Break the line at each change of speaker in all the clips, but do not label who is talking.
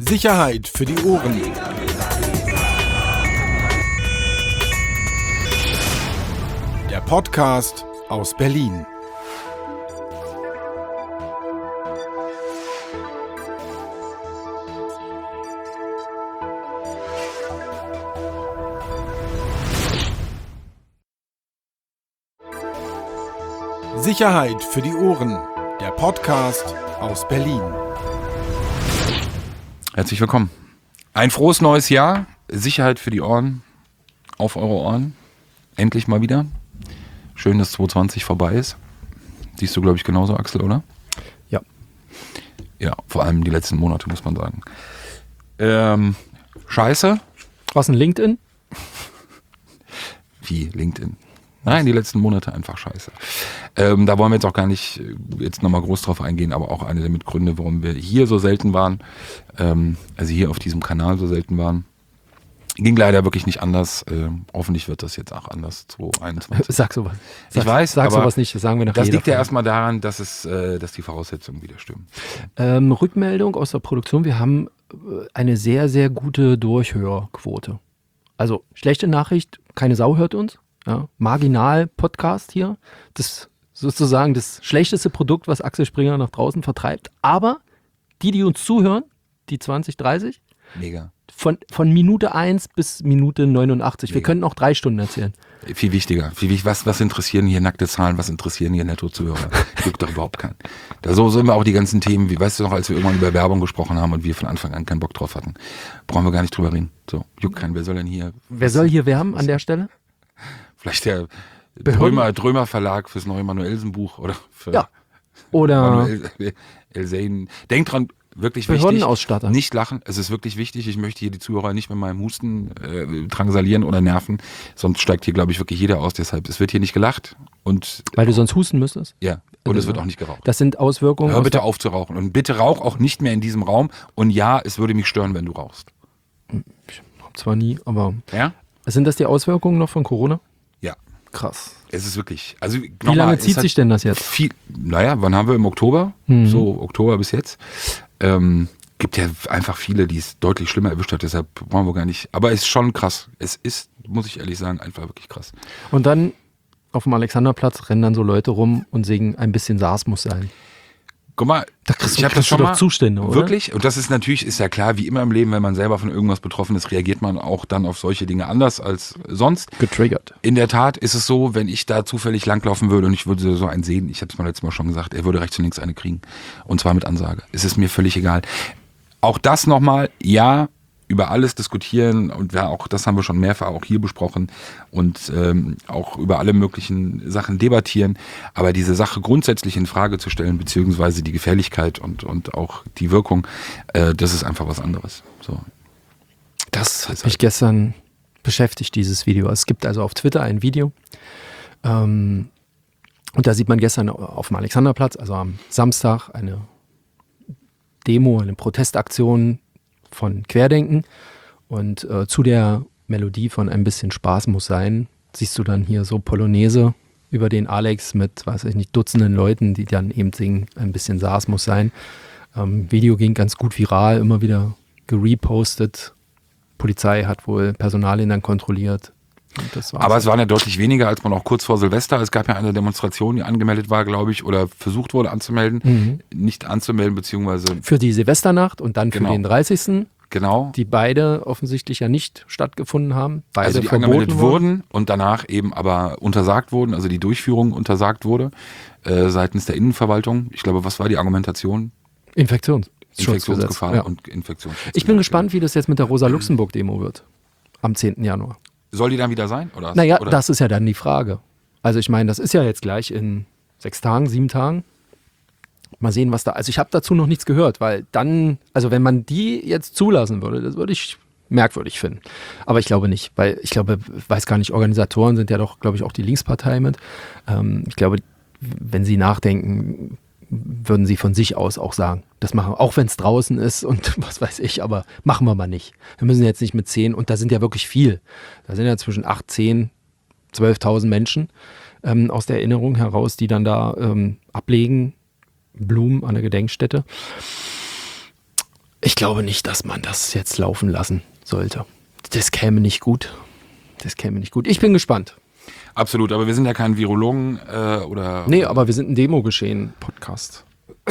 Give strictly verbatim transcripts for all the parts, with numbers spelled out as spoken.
Sicherheit für die Ohren. Der Podcast aus Berlin. Sicherheit für die Ohren. Der Podcast aus Berlin.
Herzlich willkommen. Ein frohes neues Jahr. Sicherheit für die Ohren. Auf eure Ohren. Endlich mal wieder. Schön, dass zwanzig zwanzig vorbei ist. Siehst du, glaube ich, genauso, Axel, oder?
Ja.
Ja, vor allem die letzten Monate, muss man sagen. Ähm, scheiße.
Was, ein LinkedIn?
Wie LinkedIn? Nein, die letzten Monate einfach scheiße. Ähm, da wollen wir jetzt auch gar nicht jetzt nochmal groß drauf eingehen, aber auch eine der Mitgründe, warum wir hier so selten waren, ähm, also hier auf diesem Kanal so selten waren. Ging leider wirklich nicht anders. Ähm, hoffentlich wird das jetzt auch anders zwanzig einundzwanzig.
Sag sowas. Sag,
Ich weiß,
sag
aber
sowas nicht, das sagen wir nach
das
jeder
liegt ja
Folge.
erstmal daran, dass es, äh, dass die Voraussetzungen wieder stimmen.
Ähm, Rückmeldung aus der Produktion, wir haben äh, eine sehr, sehr gute Durchhörquote. Also, schlechte Nachricht, keine Sau hört uns. Ja, Marginal-Podcast hier. Das sozusagen das schlechteste Produkt, was Axel Springer nach draußen vertreibt. Aber die, die uns zuhören, die zwanzig, dreißig,
Mega.
von, von Minute eins bis Minute neunundachtzig. Wir
Mega.
könnten auch drei Stunden erzählen.
Viel wichtiger. Viel, wich- was, was interessieren hier nackte Zahlen? Was interessieren hier Netto-Zuhörer? Juckt doch überhaupt keinen. Da so sind wir auch die ganzen Themen, wie weißt du noch, als wir irgendwann über Werbung gesprochen haben und wir von Anfang an keinen Bock drauf hatten. Brauchen wir gar nicht drüber reden. So, juckt keinen. Wer soll denn hier?
Wer soll hier werben an der Stelle?
Vielleicht der
Behörden-
Drömer, Drömer Verlag fürs neue Manuelsen-Buch oder für
Ja. Oder
Manuel Elsein. Denkt dran, wirklich wichtig.
Behördenausstatter.
Nicht lachen. Es ist wirklich wichtig. Ich möchte hier die Zuhörer nicht mit meinem Husten äh, drangsalieren oder nerven. Sonst steigt hier, glaube ich, wirklich jeder aus. Deshalb, es wird hier nicht gelacht. Und
weil du sonst husten müsstest.
ja, und es wird auch nicht geraucht.
Das sind Auswirkungen.
Hör
aus
bitte
der-
auf zu rauchen. Und bitte rauch auch nicht mehr in diesem Raum. Und ja, es würde mich stören, wenn du rauchst.
Hab zwar nie, aber
Ja?
sind das die Auswirkungen noch von Corona?
Ja.
Krass.
Es ist wirklich. Also,
Wie lange zieht sich denn das jetzt?
Viel, naja, wann haben wir? Im Oktober?
Mhm.
So, Oktober bis jetzt. Ähm, gibt ja einfach viele, die es deutlich schlimmer erwischt hat, deshalb wollen wir gar nicht. Aber es ist schon krass. Es ist, muss ich ehrlich sagen, einfach wirklich krass.
Und dann auf dem Alexanderplatz rennen dann so Leute rum und singen, ein bisschen SARS muss sein.
Guck mal,
Da kriegst du-
ich habe das
kriegst du
schon
doch
mal.
Zustände, oder?
Wirklich? Und das ist natürlich, ist ja klar, wie immer im Leben, wenn man selber von irgendwas betroffen ist, reagiert man auch dann auf solche Dinge anders als sonst.
Getriggert.
In der Tat ist es so, wenn ich da zufällig langlaufen würde und ich würde so einen sehen, ich habe es mal letztes Mal schon gesagt, er würde rechts und links eine kriegen. Und zwar mit Ansage. Es ist mir völlig egal. Auch das nochmal, ja, über alles diskutieren und ja, auch das haben wir schon mehrfach auch hier besprochen und ähm, auch über alle möglichen Sachen debattieren. Aber diese Sache grundsätzlich in Frage zu stellen, beziehungsweise die Gefährlichkeit und, und auch die Wirkung, äh, das ist einfach was anderes. So.
Das hat mich gestern beschäftigt, dieses Video. Es gibt also auf Twitter ein Video. Ähm, und da sieht man gestern auf dem Alexanderplatz, also am Samstag, eine Demo, eine Protestaktion von Querdenken. Und äh, zu der Melodie von Ein bisschen Spaß muss sein, siehst du dann hier so Polonaise über den Alex mit, weiß ich nicht, Dutzenden Leuten, die dann eben singen, ein bisschen SARS muss sein. Ähm, Video ging ganz gut viral, immer wieder gerepostet. Polizei hat wohl Personalien dann kontrolliert. Und das war's.
Aber es waren ja deutlich weniger, als man auch kurz vor Silvester. Es gab ja eine Demonstration, die angemeldet war, glaube ich, oder versucht wurde anzumelden.
Mhm.
Nicht anzumelden, beziehungsweise
Für die Silvesternacht und dann für
Genau.
den dreißigsten,
genau.
die beide offensichtlich ja nicht stattgefunden haben. Beide
Also die
verboten
angemeldet wurden und danach eben aber untersagt wurden, also die Durchführung untersagt wurde äh, seitens der Innenverwaltung. Ich glaube, was war die Argumentation?
Infektionsschutzgesetz.
Infektionsgefahr
Ja.
und Infektionsschutz.
Ich bin gespannt, wie das jetzt mit der Rosa-Luxemburg-Demo wird. Am zehnten Januar.
Soll die dann wieder sein? Oder?
Naja,
oder?
das ist ja dann die Frage. Also ich meine, das ist ja jetzt gleich in sechs Tagen, sieben Tagen. Mal sehen, was da. Also ich habe dazu noch nichts gehört, weil dann, also wenn man die jetzt zulassen würde, das würde ich merkwürdig finden. Aber ich glaube nicht, weil ich glaube, ich weiß gar nicht, Organisatoren sind ja doch, glaube ich, auch die Linkspartei mit. Ähm, ich glaube, wenn sie nachdenken, würden sie von sich aus auch sagen, das machen wir, auch wenn es draußen ist und was weiß ich, aber machen wir mal nicht. Wir müssen jetzt nicht mit zehn, und da sind ja wirklich viel. Da sind ja zwischen acht, zehn, zwölftausend Menschen ähm, aus der Erinnerung heraus, die dann da ähm, ablegen, Blumen an der Gedenkstätte. Ich glaube nicht, dass man das jetzt laufen lassen sollte. Das käme nicht gut. Das käme nicht gut. Ich bin gespannt.
Absolut, aber wir sind ja kein Virologen äh, oder...
Nee, aber wir sind ein Demo-Geschehen-Podcast.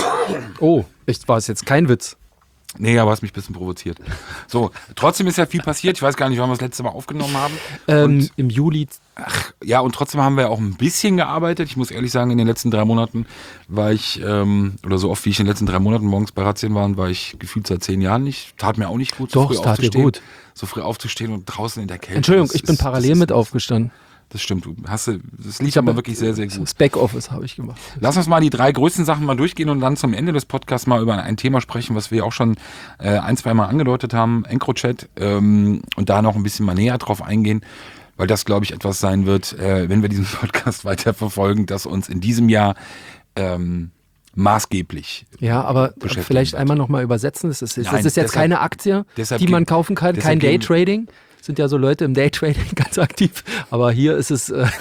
Oh, ich, war es jetzt kein Witz?
Nee, aber hast mich ein bisschen provoziert. So, trotzdem ist ja viel passiert. Ich weiß gar nicht, wann wir das letzte Mal aufgenommen haben.
Ähm, Im Juli.
Ach, ja, und trotzdem haben wir auch ein bisschen gearbeitet. Ich muss ehrlich sagen, in den letzten drei Monaten war ich, ähm, oder so oft wie ich in den letzten drei Monaten morgens bei Razzien war, war ich gefühlt seit zehn Jahren nicht. Tat mir auch nicht gut, so
Doch,
früh
es tat dir
aufzustehen.
gut.
So früh aufzustehen und draußen in der Kälte.
Entschuldigung,
Das
ich bin
ist-
parallel
das ist-
mit aufgestanden.
Das stimmt, du hast, du- das lief
Ich habe
aber wirklich sehr, sehr gut.
Das Backoffice habe ich gemacht.
Lass uns mal die drei größten Sachen mal durchgehen und dann zum Ende des Podcasts mal über ein Thema sprechen, was wir auch schon äh, ein, zwei Mal angedeutet haben, EncroChat, ähm, und da noch ein bisschen mal näher drauf eingehen, weil das, glaube ich, etwas sein wird, äh, wenn wir diesen Podcast weiter verfolgen, das uns in diesem Jahr ähm, maßgeblich
Ja, aber
beschäftigen
vielleicht
wird.
einmal nochmal übersetzen. Das ist, das
Nein,
ist jetzt
deshalb-
keine Aktie,
deshalb
die man
gehen-
kaufen kann,
deshalb
kein
gehen-
Daytrading. Sind ja so Leute im Daytrading ganz aktiv. Aber hier ist es äh,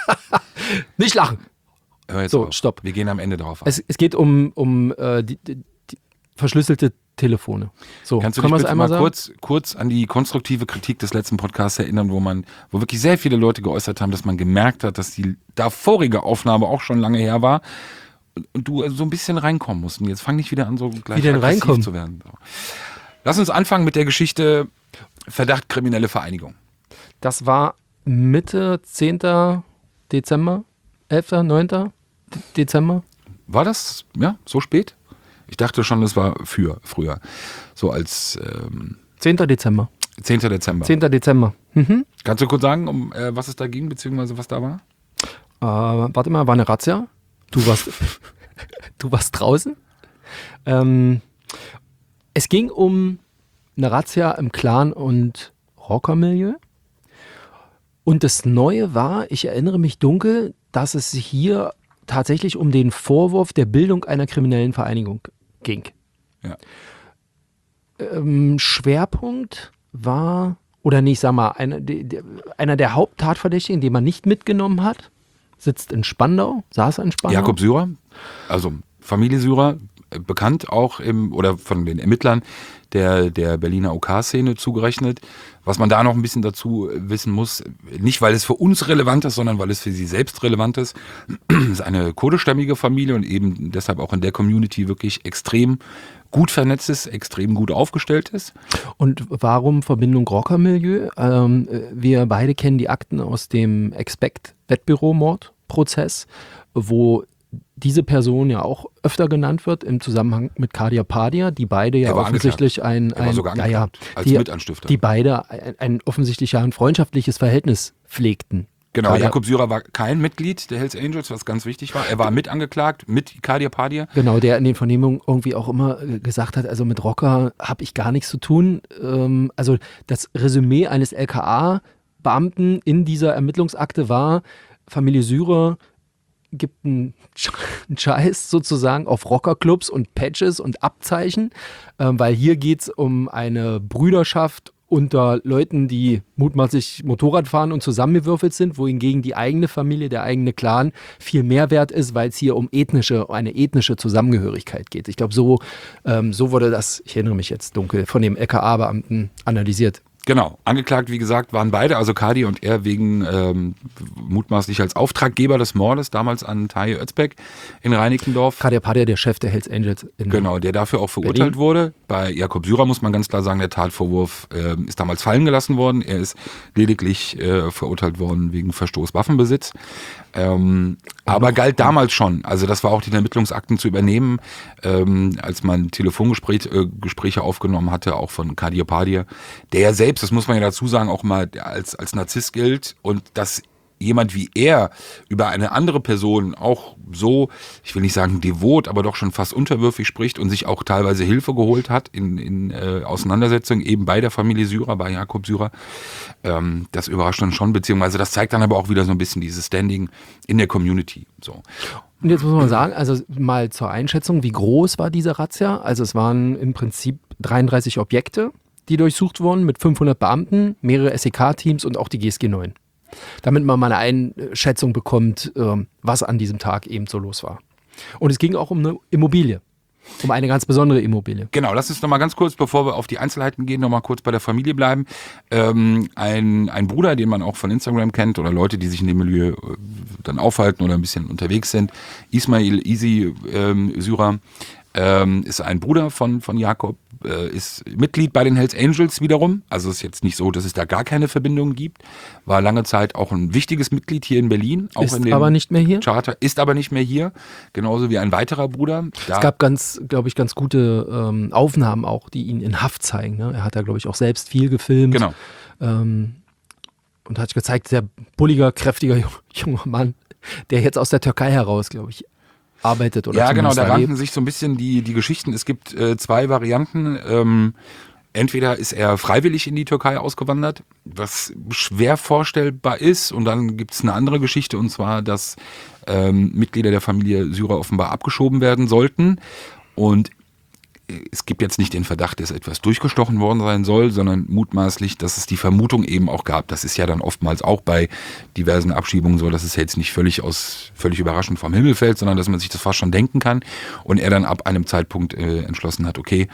nicht lachen.
Hör jetzt
So,
auf.
stopp.
Wir gehen am Ende drauf ein.
Es, es geht um, um äh, die, die, die verschlüsselte Telefone. So,
Kannst du
können
dich
wir es
bitte
einmal
mal
sagen?
kurz, kurz an die konstruktive Kritik des letzten Podcasts erinnern, wo man, wo wirklich sehr viele Leute geäußert haben, dass man gemerkt hat, dass die davorige Aufnahme auch schon lange her war und, und du so ein bisschen reinkommen musst. Und jetzt fang nicht wieder an, so gleich
Wie denn
aggressiv
reinkommen?
zu werden. So. Lass uns anfangen mit der Geschichte Verdacht kriminelle Vereinigung.
Das war Mitte zehnten Dezember, elften neunten De- Dezember.
War das, ja, so spät? Ich dachte schon, das war für früher. So als ähm,
zehnten Dezember.
zehnten Dezember.
zehnten Dezember. Mhm.
Kannst du kurz sagen, um äh, was es da ging, beziehungsweise was da war?
Äh, warte mal, war eine Razzia. Du warst, du warst draußen. Ähm, es ging um eine Razzia im Clan- und Rockermilieu. Und das Neue war, ich erinnere mich dunkel, dass es hier tatsächlich um den Vorwurf der Bildung einer kriminellen Vereinigung ging.
Ja.
Ähm, Schwerpunkt war, oder nicht, sag mal, einer, de, de, einer der Haupttatverdächtigen, den man nicht mitgenommen hat, sitzt in Spandau, saß in Spandau.
Jakob Syrer, also Familie Syrer, äh, bekannt auch im, oder von den Ermittlern der, der Berliner O K-Szene zugerechnet. Was man da noch ein bisschen dazu wissen muss, nicht weil es für uns relevant ist, sondern weil es für sie selbst relevant ist, ist eine kurdischstämmige Familie und eben deshalb auch in der Community wirklich extrem gut vernetzt ist, extrem gut aufgestellt ist.
Und warum Verbindung Rockermilieu? Ähm, wir beide kennen die Akten aus dem Expect-Wettbüro-Mordprozess, wo diese Person ja auch öfter genannt wird im Zusammenhang mit Kadia Padia, die beide ja
Er war
offensichtlich ein,
Er war
ein
sogar
ja, ja,
angeklagt, als
die,
Mitanstifter.
die beide ein, ein offensichtlich ja ein freundschaftliches Verhältnis pflegten.
Genau,
Kadia-
Jakob Syrer war kein Mitglied der Hells Angels, was ganz wichtig war. Er war mit angeklagt, mit Kadia Padia.
Genau, der in den Vernehmungen irgendwie auch immer äh, gesagt hat, also mit Rocker habe ich gar nichts zu tun. Ähm, also das Resümee eines L K A-Beamten in dieser Ermittlungsakte war, Familie Syrer gibt einen Sch- einen Scheiß sozusagen auf Rockerclubs und Patches und Abzeichen, ähm, weil hier geht es um eine Brüderschaft unter Leuten, die mutmaßlich Motorrad fahren und zusammengewürfelt sind, wohingegen die eigene Familie, der eigene Clan viel mehr wert ist, weil es hier um ethnische, eine ethnische Zusammengehörigkeit geht. Ich glaube, so, ähm, so wurde das, ich erinnere mich jetzt dunkel, von dem L K A-Beamten analysiert.
Genau, angeklagt, wie gesagt, waren beide, also Kadi und er, wegen ähm, mutmaßlich als Auftraggeber des Mordes damals an Taje Özbek in Reinickendorf.
Kadia Padia, der Chef der Hells Angels in
Genau, der dafür auch verurteilt
Berlin.
wurde. Bei Jakob Syrer muss man ganz klar sagen, der Tatvorwurf äh, ist damals fallen gelassen worden. Er ist lediglich äh, verurteilt worden wegen Verstoß Waffenbesitz. Ähm, aber galt damals schon. Also das war auch die Ermittlungsakten zu übernehmen, ähm, als man Telefongespräche äh, Gespräche aufgenommen hatte, auch von Kadir Padir, der ja selbst, das muss man ja dazu sagen, auch mal als, als Narzisst gilt und das jemand wie er über eine andere Person auch so, ich will nicht sagen devot, aber doch schon fast unterwürfig spricht und sich auch teilweise Hilfe geholt hat in, in äh, Auseinandersetzungen eben bei der Familie Syrer, bei Jakob Syrer. Ähm, das überrascht dann schon, beziehungsweise das zeigt dann aber auch wieder so ein bisschen dieses Standing in der Community. So.
Und jetzt muss man sagen, also mal zur Einschätzung, wie groß war diese Razzia? Also es waren im Prinzip dreiunddreißig Objekte, die durchsucht wurden mit fünfhundert Beamten, mehrere S E K-Teams und auch die G S G neun. Damit man mal eine Einschätzung bekommt, was an diesem Tag eben so los war. Und es ging auch um eine Immobilie. Um eine ganz besondere Immobilie.
Genau, lass uns nochmal ganz kurz, bevor wir auf die Einzelheiten gehen, nochmal kurz bei der Familie bleiben. Ähm, ein, ein Bruder, den man auch von Instagram kennt oder Leute, die sich in dem Milieu äh, dann aufhalten oder ein bisschen unterwegs sind, Ismail Easy ähm, Syrer, ähm, ist ein Bruder von, von Jakob, äh, ist Mitglied bei den Hells Angels wiederum. Also ist jetzt nicht so, dass es da gar keine Verbindung gibt. War lange Zeit auch ein wichtiges Mitglied hier in Berlin. Auch
ist
in dem
aber nicht mehr hier?
Charter, ist aber nicht mehr hier. Genauso wie ein weiterer Bruder. Da
es gab ganz, glaube ich, ganz gute ähm, Aufnahmen auch, die ihn in Haft zeigen. Ne? Er hat da, glaube ich, auch selbst viel gefilmt.
Genau.
Ähm, und hat gezeigt, sehr bulliger, kräftiger junger Mann, der jetzt aus der Türkei heraus, glaube ich, arbeitet. Oder
ja, genau, da ranken
lebt.
sich so ein bisschen die, die Geschichten. Es gibt äh, zwei Varianten. Ähm, entweder ist er freiwillig in die Türkei ausgewandert, was schwer vorstellbar ist. Und dann gibt es eine andere Geschichte, und zwar, dass ähm, Mitglieder der Familie Syrer offenbar abgeschoben werden sollten. Und es gibt jetzt nicht den Verdacht, dass etwas durchgestochen worden sein soll, sondern mutmaßlich, dass es die Vermutung eben auch gab. Das ist ja dann oftmals auch bei diversen Abschiebungen so, dass es jetzt nicht völlig aus völlig überraschend vom Himmel fällt, sondern dass man sich das fast schon denken kann. Und er dann ab einem Zeitpunkt äh, entschlossen hat, okay,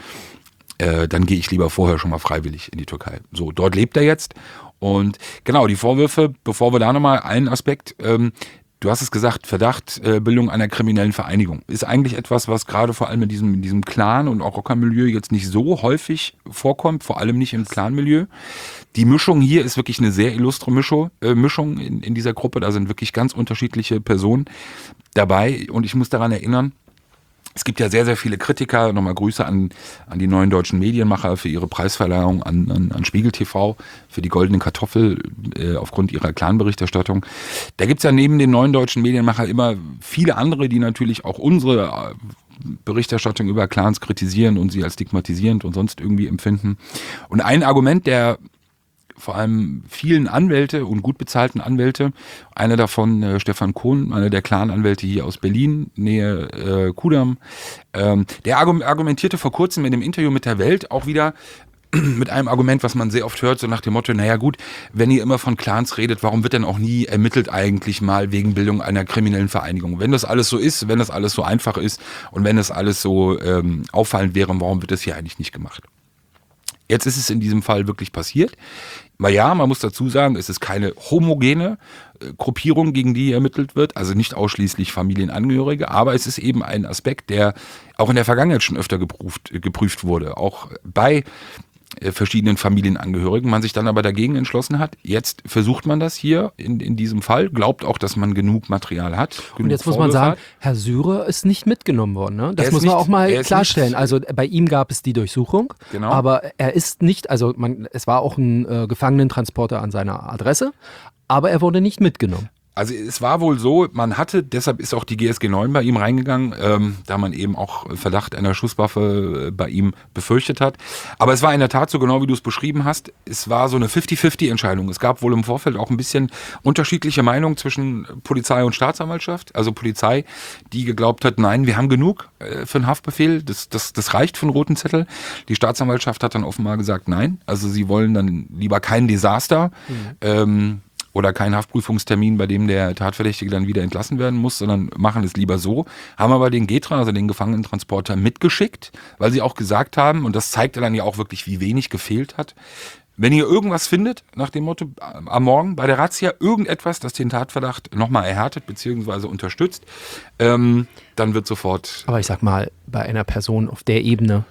äh, dann gehe ich lieber vorher schon mal freiwillig in die Türkei. So, dort lebt er jetzt. Und genau, die Vorwürfe, bevor wir da nochmal einen Aspekt, ähm, du hast es gesagt, Verdacht, äh, Bildung einer kriminellen Vereinigung. Ist eigentlich etwas, was gerade vor allem in diesem, in diesem Clan- und auch Rockermilieu jetzt nicht so häufig vorkommt, vor allem nicht im Clan-Milieu. Die Mischung hier ist wirklich eine sehr illustre Mischung, äh, Mischung in, in dieser Gruppe. Da sind wirklich ganz unterschiedliche Personen dabei. Und ich muss daran erinnern, es gibt ja sehr, sehr viele Kritiker. Nochmal Grüße an, an die neuen deutschen Medienmacher für ihre Preisverleihung, an, an, an Spiegel T V, für die Goldene Kartoffel äh, aufgrund ihrer Clan-Berichterstattung. Da gibt's ja neben den neuen deutschen Medienmacher immer viele andere, die natürlich auch unsere Berichterstattung über Clans kritisieren und sie als stigmatisierend und sonst irgendwie empfinden. Und ein Argument der vor allem vielen Anwälte und gut bezahlten Anwälte. Einer davon, äh, Stefan Kohn, einer der Clan-Anwälte hier aus Berlin, Nähe äh, Kudamm. Ähm, der argumentierte vor kurzem in einem Interview mit der Welt auch wieder mit einem Argument, was man sehr oft hört, so nach dem Motto, naja gut, wenn ihr immer von Clans redet, warum wird denn auch nie ermittelt eigentlich mal wegen Bildung einer kriminellen Vereinigung? Wenn das alles so ist, wenn das alles so einfach ist und wenn das alles so ähm, auffallend wäre, warum wird das hier eigentlich nicht gemacht? Jetzt ist es in diesem Fall wirklich passiert. Na ja, man muss dazu sagen, es ist keine homogene äh, Gruppierung, gegen die ermittelt wird, also nicht ausschließlich Familienangehörige, aber es ist eben ein Aspekt, der auch in der Vergangenheit schon öfter geprüft, geprüft wurde, auch bei äh, verschiedenen Familienangehörigen, man sich dann aber dagegen entschlossen hat. Jetzt versucht man das hier in, in diesem Fall, glaubt auch, dass man genug Material hat.
Und jetzt muss man sagen, Herr Syrer ist nicht mitgenommen worden. Ne? Das muss man
nicht,
auch mal klarstellen. Nicht, also bei ihm gab es die Durchsuchung,
genau.
Aber er ist nicht, also man, es war auch ein äh, Gefangenentransporter an seiner Adresse, aber er wurde nicht mitgenommen.
Also es war wohl so, man hatte, deshalb ist auch die G S G neun bei ihm reingegangen, ähm, da man eben auch Verdacht einer Schusswaffe bei ihm befürchtet hat. Aber es war in der Tat so genau, wie du es beschrieben hast. Es war so eine fifty fifty Entscheidung. Es gab wohl im Vorfeld auch ein bisschen unterschiedliche Meinungen zwischen Polizei und Staatsanwaltschaft. Also Polizei, die geglaubt hat, nein, wir haben genug äh, für einen Haftbefehl, das, das, das reicht für einen roten Zettel. Die Staatsanwaltschaft hat dann offenbar gesagt, nein, also sie wollen dann lieber kein Desaster, mhm. ähm, oder keinen Haftprüfungstermin, bei dem der Tatverdächtige dann wieder entlassen werden muss, sondern machen es lieber so. Haben aber den Getra, also den Gefangenentransporter, mitgeschickt, weil sie auch gesagt haben, und das zeigt dann ja auch wirklich, wie wenig gefehlt hat, wenn ihr irgendwas findet, nach dem Motto, am Morgen bei der Razzia, irgendetwas, das den Tatverdacht nochmal erhärtet bzw. unterstützt, ähm, dann wird sofort...
Aber ich sag mal, bei einer Person auf der Ebene,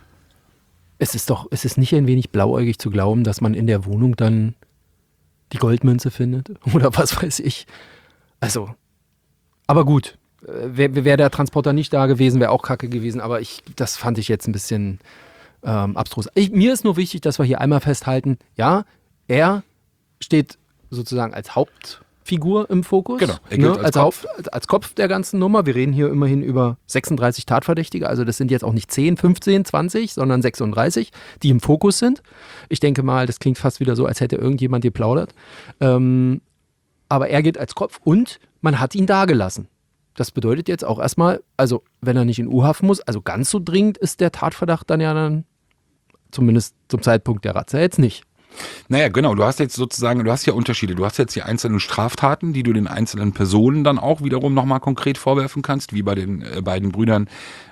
es ist doch, es ist nicht ein wenig blauäugig zu glauben, dass man in der Wohnung dann die Goldmünze findet oder was weiß ich. Also, aber gut, wäre wär der Transporter nicht da gewesen, wäre auch kacke gewesen, aber ich, das fand ich jetzt ein bisschen ähm, abstrus. Ich, mir ist nur wichtig, dass wir hier einmal festhalten, ja, er steht sozusagen als Hauptfigur im Fokus.
Genau, er
ne,
gilt als,
als,
Kopf.
Haupt, als Kopf der ganzen Nummer. Wir reden hier immerhin über sechsunddreißig Tatverdächtige, also das sind jetzt auch nicht zehn, fünfzehn, zwanzig, sondern sechsunddreißig, die im Fokus sind. Ich denke mal, das klingt fast wieder so, als hätte irgendjemand geplaudert. Ähm, aber er geht als Kopf und man hat ihn dagelassen. Das bedeutet jetzt auch erstmal, also wenn er nicht in U-Haft muss, also ganz so dringend ist der Tatverdacht dann ja dann, zumindest zum Zeitpunkt der Razzia jetzt nicht.
Naja, genau, du hast jetzt sozusagen, du hast ja Unterschiede. Du hast jetzt die einzelnen Straftaten, die du den einzelnen Personen dann auch wiederum nochmal konkret vorwerfen kannst, wie bei den äh, beiden Brüdern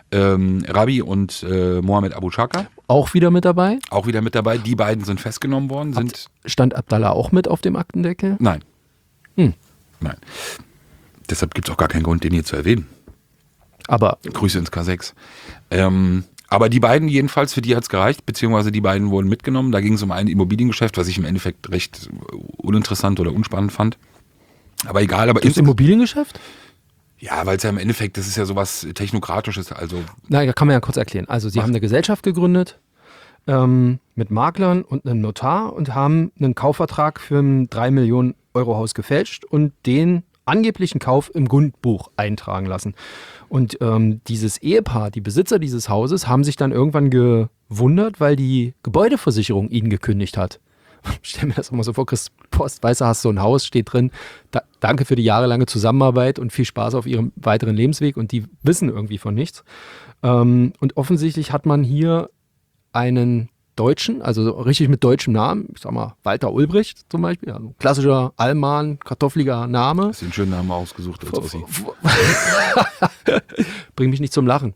ähm, Rabi und äh, Mohammed Abu Chaka.
Auch wieder mit dabei?
Auch wieder mit dabei. Die beiden sind festgenommen worden. Sind
Stand Abdallah auch mit auf dem Aktendeckel?
Nein.
Hm.
Nein. Deshalb gibt es auch gar keinen Grund, den hier zu erwähnen.
Aber
Grüße ins K sechs. Ähm, aber die beiden jedenfalls, für die hat es gereicht, beziehungsweise die beiden wurden mitgenommen. Da ging es um ein Immobiliengeschäft, was ich im Endeffekt recht uninteressant oder unspannend fand. Aber egal. Aber
das Immobiliengeschäft?
Ja, weil es ja im Endeffekt, das ist ja sowas Technokratisches. Also
Na, da kann man ja kurz erklären. Also sie Macht. haben eine Gesellschaft gegründet ähm, mit Maklern und einem Notar und haben einen Kaufvertrag für ein drei Millionen Euro Haus gefälscht und den angeblichen Kauf im Grundbuch eintragen lassen. Und ähm, dieses Ehepaar, die Besitzer dieses Hauses, haben sich dann irgendwann gewundert, weil die Gebäudeversicherung ihnen gekündigt hat. Stell mir das immer so vor, kriegst Post, weißt du, hast so ein Haus, steht drin, da, danke für die jahrelange Zusammenarbeit und viel Spaß auf ihrem weiteren Lebensweg, und die wissen irgendwie von nichts. Ähm, und offensichtlich hat man hier einen Deutschen, also richtig mit deutschem Namen, ich sag mal Walter Ulbricht zum Beispiel, also klassischer Allmann, kartoffeliger Name.
Hast du einen schönen Namen ausgesucht als Ossi.
Bring mich nicht zum Lachen.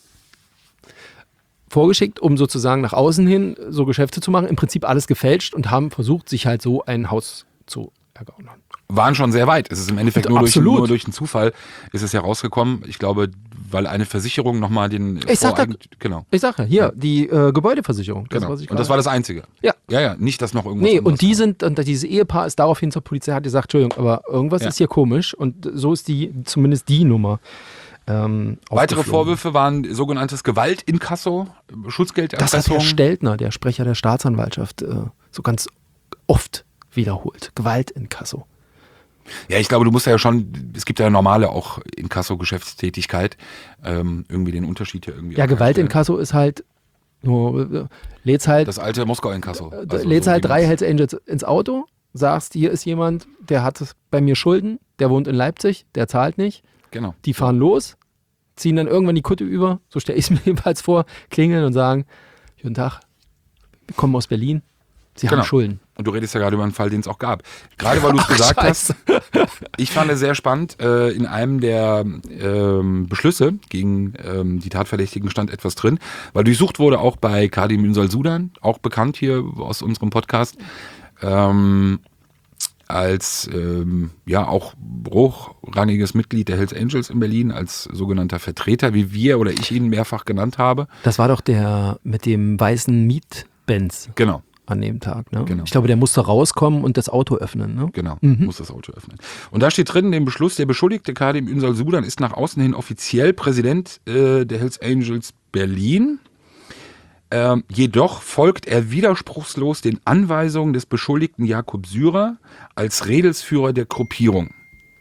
Vorgeschickt, um sozusagen nach außen hin so Geschäfte zu machen, im Prinzip alles gefälscht, und haben versucht, sich halt so ein Haus zu ergaunern.
Waren schon sehr weit. Es ist im Endeffekt nur durch,
Absolut.
nur durch einen Zufall ist es ja rausgekommen. Ich glaube, weil eine Versicherung nochmal den
Ich sag,
Voreigent- genau.
ich sag ja, hier, ja. die äh, Gebäudeversicherung. Das,
Genau.
was ich
Und das war das Einzige.
Ja.
Ja, ja, nicht, dass noch irgendwas
Nee,
anderes
und die
war.
sind, und dieses Ehepaar ist daraufhin zur Polizei, hat gesagt, Entschuldigung, aber irgendwas
Ja.
ist hier komisch, und so ist die, zumindest die Nummer. Ähm,
Weitere
aufgeflogen.
Vorwürfe waren sogenanntes Gewaltinkasso, Schutzgelderpressung.
Das hat Herr Steltner, der Sprecher der Staatsanwaltschaft, äh, so ganz oft wiederholt. Gewaltinkasso.
Ja, ich glaube, du musst ja schon, es gibt ja normale auch Inkasso-Geschäftstätigkeit, ähm, irgendwie den Unterschied hier irgendwie.
Ja, Gewaltinkasso ist halt nur, äh, lädst halt,
Das alte Moskau-Inkasso.
äh,
Also
lädst
so
halt
wie
drei
man's-
Hells Angels ins Auto, sagst, hier ist jemand, der hat bei mir Schulden, der wohnt in Leipzig, der zahlt nicht,
Genau.
die fahren los, ziehen dann irgendwann die Kutte über, so stelle ich es mir jedenfalls vor, klingeln und sagen, guten Tag, wir kommen aus Berlin, Sie
Genau.
haben Schulden.
Und du redest ja gerade über einen Fall, den es auch gab. Gerade weil du es
Ach,
gesagt
Scheiße.
hast, ich fand es sehr spannend, äh, in einem der ähm, Beschlüsse gegen ähm, die Tatverdächtigen stand etwas drin, weil durchsucht wurde auch bei Kadim Ünsal Sudan, auch bekannt hier aus unserem Podcast, ähm, als ähm, ja auch hochrangiges Mitglied der Hells Angels in Berlin, als sogenannter Vertreter, wie wir oder ich ihn mehrfach genannt habe.
Das war doch der mit dem weißen Mietbenz
Genau.
an dem Tag, ne?
Genau.
Ich glaube, der musste rauskommen und das Auto öffnen, ne?
Genau,
Mhm.
muss das Auto öffnen. Und da steht drin, in dem Beschluss, der Beschuldigte Kadim Ünsal Sudan ist nach außen hin offiziell Präsident äh, der Hells Angels Berlin. Ähm, jedoch folgt er widerspruchslos den Anweisungen des Beschuldigten Jakob Syrer als Redelsführer der Gruppierung.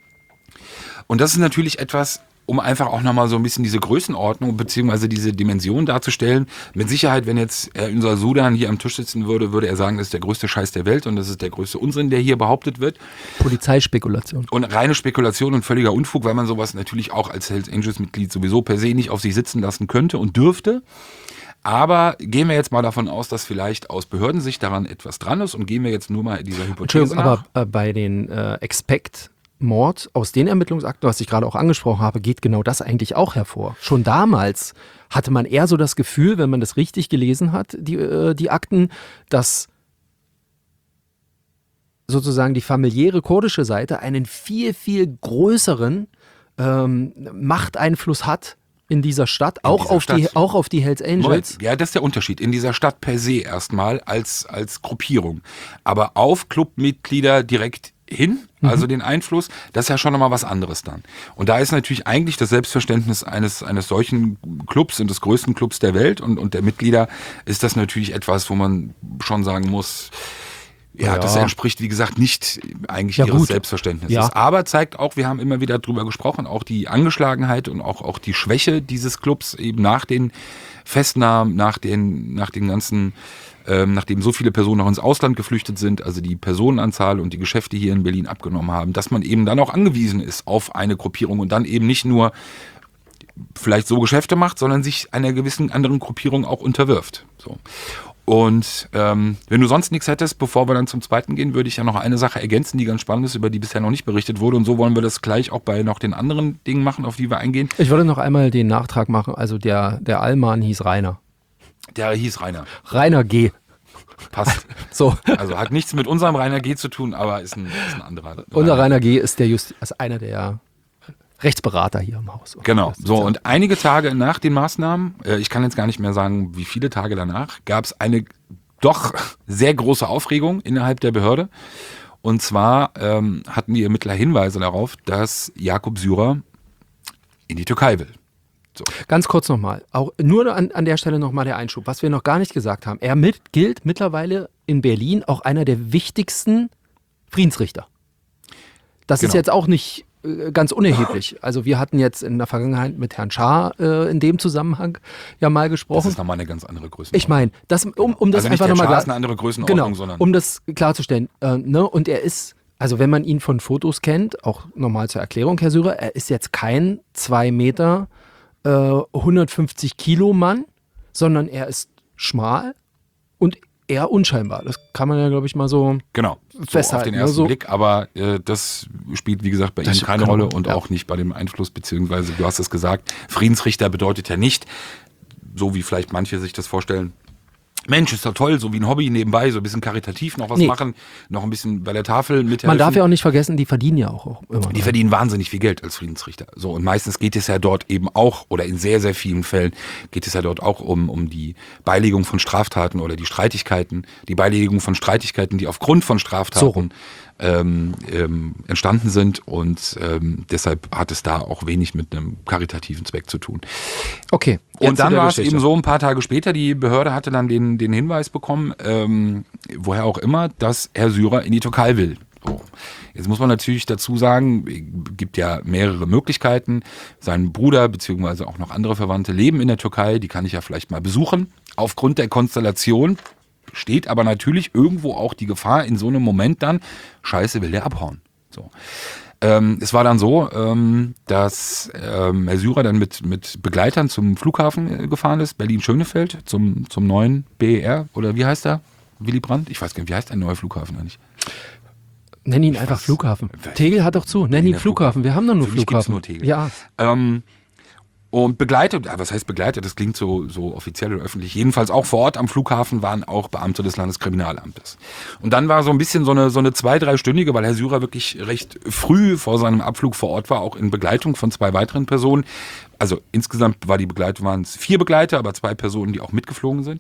Und das ist natürlich etwas, um einfach auch nochmal so ein bisschen diese Größenordnung bzw. diese Dimension darzustellen. Mit Sicherheit, wenn jetzt Herr Ünsal Sudan hier am Tisch sitzen würde, würde er sagen, das ist der größte Scheiß der Welt und das ist der größte Unsinn, der hier behauptet wird.
Polizeispekulation.
Und reine Spekulation und völliger Unfug, weil man sowas natürlich auch als Hells Angels Mitglied sowieso per se nicht auf sich sitzen lassen könnte und dürfte. Aber gehen wir jetzt mal davon aus, dass vielleicht aus Behördensicht daran etwas dran ist und gehen wir jetzt nur mal dieser Hypothese
Entschuldigung,
nach.
aber äh, bei den äh, Expect Mord aus den Ermittlungsakten, was ich gerade auch angesprochen habe, geht genau das eigentlich auch hervor. Schon damals hatte man eher so das Gefühl, wenn man das richtig gelesen hat, die, äh, die Akten, dass sozusagen die familiäre kurdische Seite einen viel, viel größeren ähm, Machteinfluss hat in dieser Stadt, auch,
dieser
auf Die,
Stadt.
auch auf die Hells Angels.
Moment, ja, das ist der Unterschied. In dieser Stadt per se erstmal als, als Gruppierung. Aber auf Clubmitglieder direkt hin, also den Einfluss, das ist ja schon nochmal was anderes dann. Und da ist natürlich eigentlich das Selbstverständnis eines, eines solchen Clubs und des größten Clubs der Welt und, und der Mitglieder ist das natürlich etwas, wo man schon sagen muss, ja,
Ja.
das entspricht, wie gesagt, nicht eigentlich
Ja,
ihres
gut.
Selbstverständnisses.
Ja.
Aber zeigt auch, wir haben immer wieder drüber gesprochen, auch die Angeschlagenheit und auch, auch die Schwäche dieses Clubs eben nach den Festnahmen, nach den, nach den ganzen, ähm, nachdem so viele Personen auch ins Ausland geflüchtet sind, also die Personenanzahl und die Geschäfte hier in Berlin abgenommen haben, dass man eben dann auch angewiesen ist auf eine Gruppierung und dann eben nicht nur vielleicht so Geschäfte macht, sondern sich einer gewissen anderen Gruppierung auch unterwirft. So. Und ähm, wenn du sonst nichts hättest, bevor wir dann zum zweiten gehen, würde ich ja noch eine Sache ergänzen, die ganz spannend ist, über die bisher noch nicht berichtet wurde. Und so wollen wir das gleich auch bei noch den anderen Dingen machen, auf die wir eingehen.
Ich würde noch einmal den Nachtrag machen. Also der, der Allmann hieß Rainer.
Der hieß Rainer.
Rainer G.
Passt.
So.
Also hat nichts mit unserem Rainer G zu tun, aber ist ein, ist ein anderer.
Unser Rainer, Rainer G. ist der Just, ist einer der Rechtsberater hier im Haus.
Genau. So, und einige Tage nach den Maßnahmen, äh, ich kann jetzt gar nicht mehr sagen, wie viele Tage danach, gab es eine doch sehr große Aufregung innerhalb der Behörde. Und zwar ähm, hatten die Ermittler Hinweise darauf, dass Jakub Syrer in die Türkei will. So.
Ganz kurz nochmal, auch nur an, an der Stelle nochmal der Einschub, was wir noch gar nicht gesagt haben. Er mit, gilt mittlerweile in Berlin auch einer der wichtigsten Friedensrichter. Das genau. ist jetzt auch nicht äh, ganz unerheblich. Also wir hatten jetzt in der Vergangenheit mit Herrn Schaar äh, in dem Zusammenhang ja mal gesprochen. Das
ist nochmal eine ganz andere Größenordnung.
Ich meine, das, um, um das
also
einfach nochmal
klar. Ist eine andere Größenordnung,
genau,
sondern
um das klarzustellen. Äh, ne? Und er ist, also wenn man ihn von Fotos kennt, auch nochmal zur Erklärung, Herr Syrer, er ist jetzt kein zwei Meter hundertfünfzig Kilo Mann, sondern er ist schmal und eher unscheinbar. Das kann man ja, glaube ich, mal so
genau,
festhalten.
So auf den ersten
so.
Blick, aber äh, das spielt, wie gesagt, bei das ihm keine Rolle und ja. auch nicht bei dem Einfluss, beziehungsweise, du hast es gesagt, Friedensrichter bedeutet ja nicht, so wie vielleicht manche sich das vorstellen, Mensch, ist doch toll, so wie ein Hobby nebenbei, so ein bisschen karitativ noch was nee. machen, noch ein bisschen bei der Tafel mithelfen.
Man darf ja auch nicht vergessen, die verdienen ja auch, auch immer.
Die verdienen wahnsinnig viel Geld als Friedensrichter. So, und meistens geht es ja dort eben auch, oder in sehr, sehr vielen Fällen geht es ja dort auch um, um die Beilegung von Straftaten oder die Streitigkeiten, die Beilegung von Streitigkeiten, die aufgrund von Straftaten so. ähm, ähm, entstanden sind, und ähm, deshalb hat es da auch wenig mit einem karitativen Zweck zu tun.
Okay.
Und dann war es eben so, ein paar Tage später, die Behörde hatte dann den, den Hinweis bekommen, ähm, woher auch immer, dass Herr Syrer in die Türkei will. So. Jetzt muss man natürlich dazu sagen, es gibt ja mehrere Möglichkeiten. Sein Bruder bzw. auch noch andere Verwandte leben in der Türkei, die kann ich ja vielleicht mal besuchen. Aufgrund der Konstellation steht aber natürlich irgendwo auch die Gefahr in so einem Moment dann, scheiße, will der abhauen. So. Ähm, es war dann so, ähm, dass ähm, Herr Syrer dann mit, mit Begleitern zum Flughafen äh, gefahren ist, Berlin-Schönefeld, zum, zum neuen B E R, oder wie heißt der? Willy Brandt? Ich weiß gar nicht, wie heißt der neue Flughafen eigentlich?
Nenn ihn einfach Flughafen. Tegel hat doch zu, nenn ihn Flughafen. Wir haben doch nur
Für mich
Flughafen.
Nur Tegel.
Ja.
Ähm, Und begleitet, was heißt begleitet, das klingt so, so offiziell oder öffentlich, jedenfalls auch vor Ort am Flughafen waren auch Beamte des Landeskriminalamtes. Und dann war so ein bisschen so eine, so eine zwei-, dreistündige, weil Herr Syrer wirklich recht früh vor seinem Abflug vor Ort war, auch in Begleitung von zwei weiteren Personen. Also insgesamt war die Begleitung, waren es vier Begleiter, aber zwei Personen, die auch mitgeflogen sind.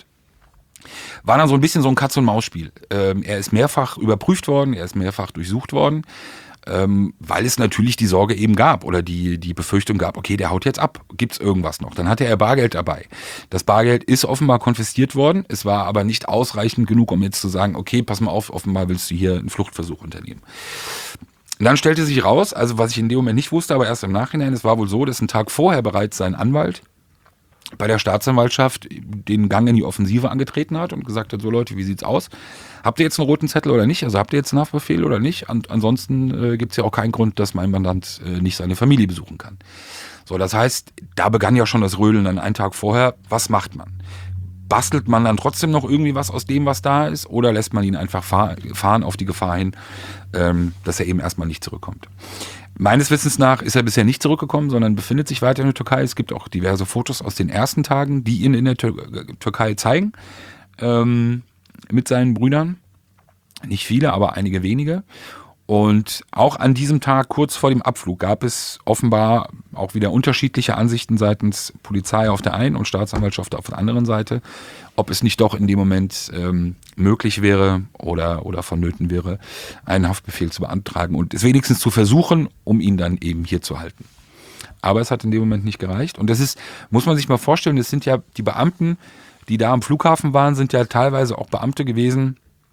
War dann so ein bisschen so ein Katz-und-Maus-Spiel. Ähm, er ist mehrfach überprüft worden, er ist mehrfach durchsucht worden. Ähm, weil es natürlich die Sorge eben gab oder die, die Befürchtung gab, okay, der haut jetzt ab, gibt's irgendwas noch? Dann hatte er Bargeld dabei. Das Bargeld ist offenbar konfisziert worden, es war aber nicht ausreichend genug, um jetzt zu sagen, okay, pass mal auf, offenbar willst du hier einen Fluchtversuch unternehmen. Und dann stellte sich raus, also was ich in dem Moment nicht wusste, aber erst im Nachhinein, es war wohl so, dass einen Tag vorher bereits sein Anwalt bei der Staatsanwaltschaft den Gang in die Offensive angetreten hat und gesagt hat, so Leute, wie sieht's aus? Habt ihr jetzt einen roten Zettel oder nicht? Also habt ihr jetzt einen Haftbefehl oder nicht? Und ansonsten äh, gibt es ja auch keinen Grund, dass mein Mandant äh, nicht seine Familie besuchen kann. So, das heißt, da begann ja schon das Rödeln dann einen Tag vorher. Was macht man? Bastelt man dann trotzdem noch irgendwie was aus dem, was da ist? Oder lässt man ihn einfach fahr- fahren auf die Gefahr hin, ähm, dass er eben erstmal nicht zurückkommt? Meines Wissens nach ist er bisher nicht zurückgekommen, sondern befindet sich weiter in der Türkei. Es gibt auch diverse Fotos aus den ersten Tagen, die ihn in der Tür- Türkei zeigen. Ähm, mit seinen Brüdern. Nicht viele, aber einige wenige. Und auch an diesem Tag, kurz vor dem Abflug, gab es offenbar auch wieder unterschiedliche Ansichten seitens Polizei auf der einen und Staatsanwaltschaft auf der anderen Seite, ob es nicht doch in dem Moment ähm, möglich wäre oder, oder vonnöten wäre, einen Haftbefehl zu beantragen und es wenigstens zu versuchen, um ihn dann eben hier zu halten. Aber es hat in dem Moment nicht gereicht. Und das ist, muss man sich mal vorstellen, das sind ja die Beamten, die da am Flughafen waren, sind ja teilweise auch Beamte gewesen,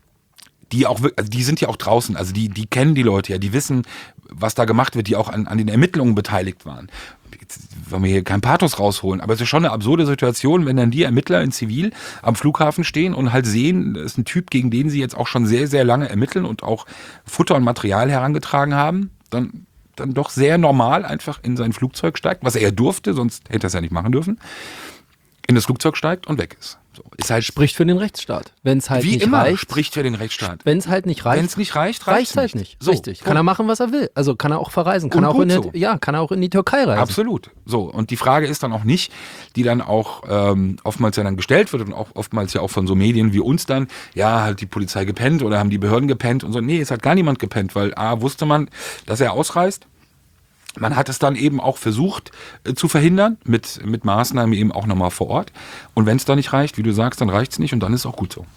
die auch, also die sind ja auch draußen, also die, die kennen die Leute ja, die wissen, was da gemacht wird, die auch an, an den Ermittlungen beteiligt waren. Jetzt wollen wir hier kein Pathos rausholen, aber es ist schon eine absurde Situation, wenn dann die Ermittler in Zivil am Flughafen stehen und halt sehen, das ist ein Typ, gegen den sie jetzt auch schon sehr, sehr lange ermitteln und auch Futter und Material herangetragen haben, dann, dann doch sehr normal einfach in sein Flugzeug steigt, was er durfte, sonst hätte er es ja nicht machen dürfen. in das Flugzeug steigt und weg ist. So, ist halt
spricht für den Rechtsstaat. Wenn es halt
wie
nicht
immer
reicht.
spricht für den Rechtsstaat.
Wenn es halt nicht reicht.
Wenn es nicht reicht,
reicht
reicht
halt
nicht.
nicht.
So,
Richtig. Kann er machen, was er will. Also kann er auch verreisen. Kann
und
er auch in der,
so.
ja, kann er auch in die Türkei reisen.
Absolut. So, und die Frage ist dann auch nicht, die dann auch ähm, oftmals ja dann gestellt wird und auch oftmals ja auch von so Medien wie uns dann, ja, hat die Polizei gepennt oder haben die Behörden gepennt und so. Nee, es hat gar niemand gepennt, weil A, wusste man, dass er ausreist. Man hat es dann eben auch versucht äh, zu verhindern, mit, mit Maßnahmen eben auch nochmal vor Ort. Und wenn es da nicht reicht, wie du sagst, dann reicht es nicht und dann ist es auch gut so.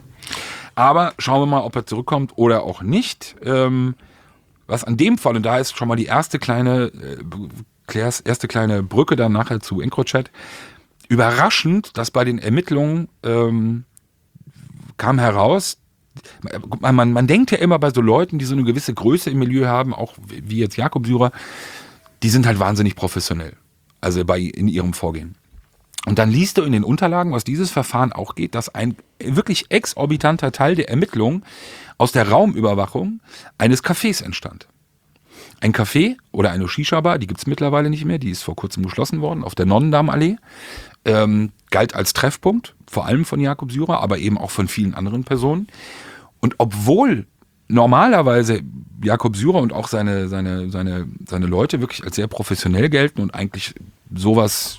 Aber schauen wir mal, ob er zurückkommt oder auch nicht. Ähm, was an dem Fall, und da ist schon mal die erste kleine, äh, Claires erste kleine Brücke dann nachher zu EncroChat, überraschend, dass bei den Ermittlungen ähm, kam heraus, Man, man, man denkt ja immer bei so Leuten, die so eine gewisse Größe im Milieu haben, auch wie jetzt Jakob Syrer, die sind halt wahnsinnig professionell, also bei in ihrem Vorgehen. Und dann liest du in den Unterlagen, was dieses Verfahren auch geht, dass ein wirklich exorbitanter Teil der Ermittlungen aus der Raumüberwachung eines Cafés entstand. Ein Café oder eine Shisha-Bar, die gibt es mittlerweile nicht mehr, die ist vor kurzem geschlossen worden, auf der Nonnendamm-Allee, ähm, galt als Treffpunkt, vor allem von Jakob Syrer, aber eben auch von vielen anderen Personen. Und obwohl normalerweise Jakob Syrer und auch seine, seine, seine, seine Leute wirklich als sehr professionell gelten und eigentlich sowas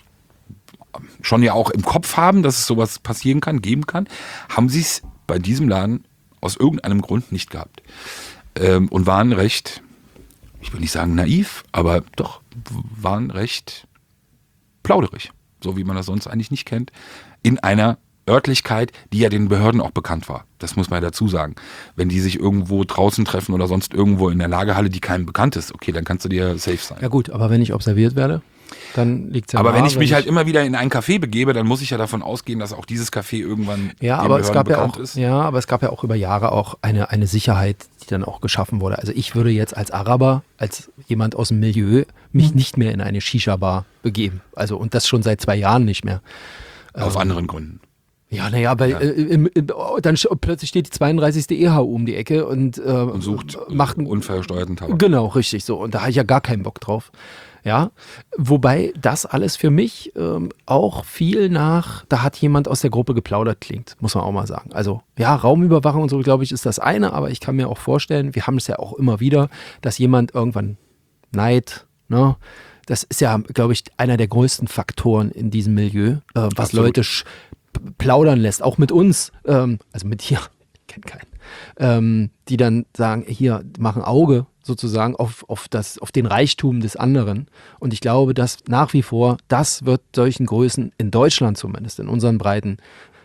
schon ja auch im Kopf haben, dass es sowas passieren kann, geben kann, haben sie es bei diesem Laden aus irgendeinem Grund nicht gehabt. Ähm, und waren recht, ich will nicht sagen naiv, aber doch waren recht plauderig, so wie man das sonst eigentlich nicht kennt, in einer Örtlichkeit, die ja den Behörden auch bekannt war. Das muss man ja dazu sagen. Wenn die sich irgendwo draußen treffen oder sonst irgendwo in der Lagerhalle, die keinem bekannt ist, okay, dann kannst du dir safe sein.
Ja gut, aber wenn ich observiert werde, dann liegt es ja
Aber
nahe,
wenn ich mich
ich
halt immer wieder in ein Café begebe, dann muss ich ja davon ausgehen, dass auch dieses Café irgendwann
ja,
den
aber es
Behörden
gab ja
bekannt
auch,
ist.
ja, aber es gab ja auch über Jahre auch eine, eine Sicherheit, die dann auch geschaffen wurde. Also ich würde jetzt als Araber, als jemand aus dem Milieu, mich nicht mehr in eine Shisha-Bar begeben. Also und das schon seit zwei Jahren nicht mehr.
Aus
ähm,
anderen Gründen.
Ja, naja, weil
Ja.
äh, im, im, dann sch- plötzlich steht die zweiunddreißigste E H U um die Ecke und, äh,
Und sucht
macht einen
unversteuerten Tabak.
Genau, richtig so. Und da habe ich ja gar keinen Bock drauf. Ja, wobei das alles für mich ähm, auch viel nach, da hat jemand aus der Gruppe geplaudert klingt, muss man auch mal sagen. Also ja, Raumüberwachung und so, glaube ich, ist das eine, aber ich kann mir auch vorstellen, wir haben es ja auch immer wieder, dass jemand irgendwann Neid, ne? Das ist ja, glaube ich, einer der größten Faktoren in diesem Milieu, äh, was
Absolut.
Leute sch- plaudern lässt, auch mit uns, ähm, also mit dir, ich kenne keinen, ähm, die dann sagen, hier, machen Auge sozusagen auf, auf, das, auf den Reichtum des anderen. Und ich glaube, dass nach wie vor, das wird solchen Größen, in Deutschland zumindest, in unseren Breiten,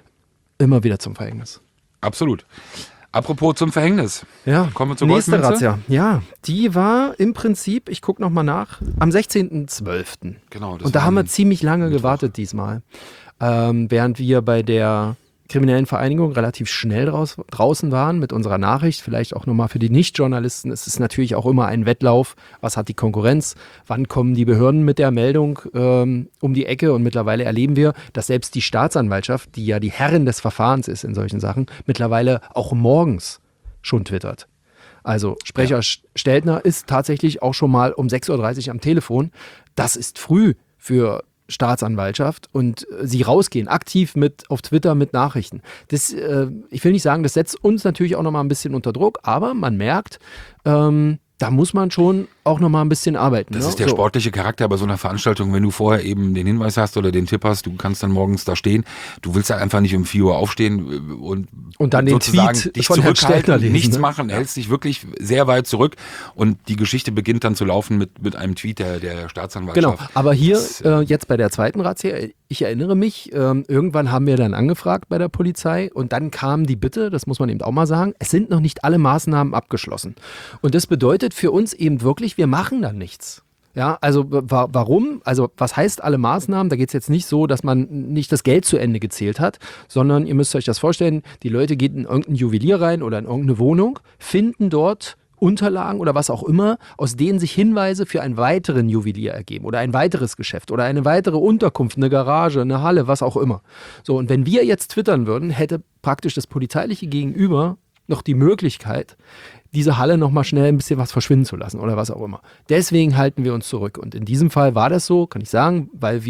immer wieder zum Verhängnis.
Absolut. Apropos zum Verhängnis.
Ja,
Kommen wir zur
nächste
Goldmünze?
Razzia. Ja, die war im Prinzip, ich gucke nochmal nach, am sechzehnten zwölften
Genau. das
Und da
war
haben wir
ein
ziemlich lange
Mittwoch.
gewartet diesmal. Ähm, während wir bei der kriminellen Vereinigung relativ schnell raus, draußen waren mit unserer Nachricht, vielleicht auch nochmal für die Nicht-Journalisten, es ist natürlich auch immer ein Wettlauf, was hat die Konkurrenz, wann kommen die Behörden mit der Meldung ähm, um die Ecke und mittlerweile erleben wir, dass selbst die Staatsanwaltschaft, die ja die Herrin des Verfahrens ist in solchen Sachen, mittlerweile auch morgens schon twittert. Also Sprecher
Ja.
Steltner ist tatsächlich auch schon mal um sechs Uhr dreißig am Telefon. Das ist früh für Staatsanwaltschaft und äh, sie rausgehen, aktiv mit auf Twitter mit Nachrichten. Das, äh, ich will nicht sagen, das setzt uns natürlich auch nochmal ein bisschen unter Druck, aber man merkt, ähm, da muss man schon auch nochmal ein bisschen arbeiten.
Das
ne?
ist der
So.
sportliche Charakter bei so einer Veranstaltung, wenn du vorher eben den Hinweis hast oder den Tipp hast, du kannst dann morgens da stehen, du willst halt einfach nicht um vier Uhr aufstehen und,
Und dann den
sozusagen
Tweet
dich
von Herrn Steltner
zurückhalten,
lesen,
nichts
ne?
machen, hältst dich wirklich sehr weit zurück und die Geschichte beginnt dann zu laufen mit, mit einem Tweet der, der
Genau,
Staatsanwaltschaft.
aber hier
Das,
äh, jetzt bei der zweiten Razzia, ich erinnere mich, ähm, irgendwann haben wir dann angefragt bei der Polizei und dann kam die Bitte, das muss man eben auch mal sagen, es sind noch nicht alle Maßnahmen abgeschlossen. Und das bedeutet für uns eben wirklich, wir machen dann nichts. Ja, also wa- warum? Also was heißt alle Maßnahmen? Da geht es jetzt nicht so, dass man nicht das Geld zu Ende gezählt hat, sondern ihr müsst euch das vorstellen, die Leute gehen in irgendein Juwelier rein oder in irgendeine Wohnung, finden dort Unterlagen oder was auch immer, aus denen sich Hinweise für einen weiteren Juwelier ergeben oder ein weiteres Geschäft oder eine weitere Unterkunft, eine Garage, eine Halle, was auch immer. So, und wenn wir jetzt twittern würden, hätte praktisch das polizeiliche Gegenüber noch die Möglichkeit, diese Halle nochmal schnell ein bisschen was verschwinden zu lassen oder was auch immer. Deswegen halten wir uns zurück. Und in diesem Fall war das so, kann ich sagen, weil wir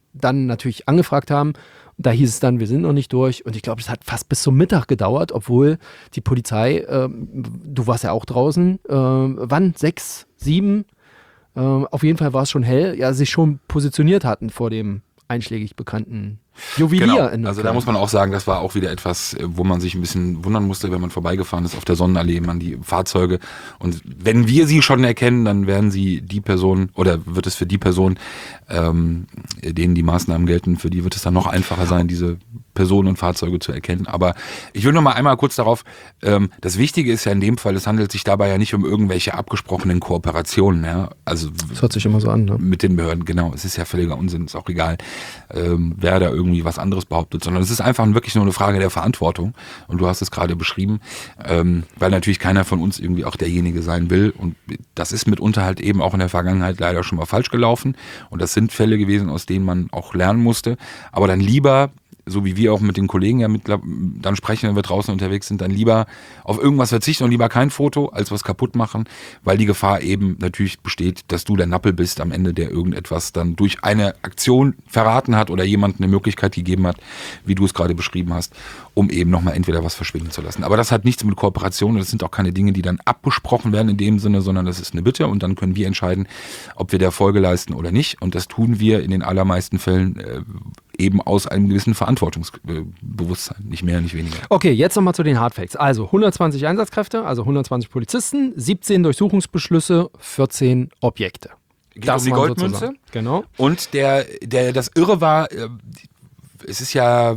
dann natürlich angefragt haben. Da hieß es dann, wir sind noch nicht durch. Und ich glaube, es hat fast bis zum Mittag gedauert, obwohl die Polizei, äh, du warst ja auch draußen, äh, wann? Sechs, sieben? Äh, auf jeden Fall war es schon hell, ja, sich schon positioniert hatten vor dem einschlägig bekannten Juwelier.
Genau. Also da muss man auch sagen, das war auch wieder etwas, wo man sich ein bisschen wundern musste, wenn man vorbeigefahren ist auf der Sonnenallee, man die Fahrzeuge. Und wenn wir sie schon erkennen, dann werden sie die Person oder wird es für die Person, ähm, denen die Maßnahmen gelten, für die wird es dann noch einfacher sein, diese Personen und Fahrzeuge zu erkennen. Aber ich will noch mal einmal kurz darauf, ähm, das Wichtige ist ja in dem Fall, es handelt sich dabei ja nicht um irgendwelche abgesprochenen Kooperationen. Ja? Also
das hört sich immer so an, ne?
Mit den Behörden, genau. Es ist ja völliger Unsinn, ist auch egal, ähm, wer da irgendwie was anderes behauptet, sondern es ist einfach wirklich nur eine Frage der Verantwortung. Und du hast es gerade beschrieben, ähm, weil natürlich keiner von uns irgendwie auch derjenige sein will. Und das ist mitunter halt eben auch in der Vergangenheit leider schon mal falsch gelaufen. Und das sind Fälle gewesen, aus denen man auch lernen musste. Aber dann lieber, so wie wir auch mit den Kollegen ja mit, dann sprechen, wenn wir draußen unterwegs sind, dann lieber auf irgendwas verzichten und lieber kein Foto, als was kaputt machen, weil die Gefahr eben natürlich besteht, dass du der Nappel bist am Ende, der irgendetwas dann durch eine Aktion verraten hat oder jemandem eine Möglichkeit gegeben hat, wie du es gerade beschrieben hast, um eben nochmal entweder was verschwinden zu lassen. Aber das hat nichts mit Kooperation, das sind auch keine Dinge, die dann abgesprochen werden in dem Sinne, sondern das ist eine Bitte und dann können wir entscheiden, ob wir der Folge leisten oder nicht. Und das tun wir in den allermeisten Fällen äh, eben aus einem gewissen Verantwortungsbewusstsein, nicht mehr, nicht weniger.
Okay, jetzt nochmal zu den Hardfacts. Also hundertzwanzig Einsatzkräfte, also hundertzwanzig Polizisten, siebzehn Durchsuchungsbeschlüsse, vierzehn Objekte.
Geht das um die Goldmünze.
Genau.
Und der, der, das Irre war, es ist ja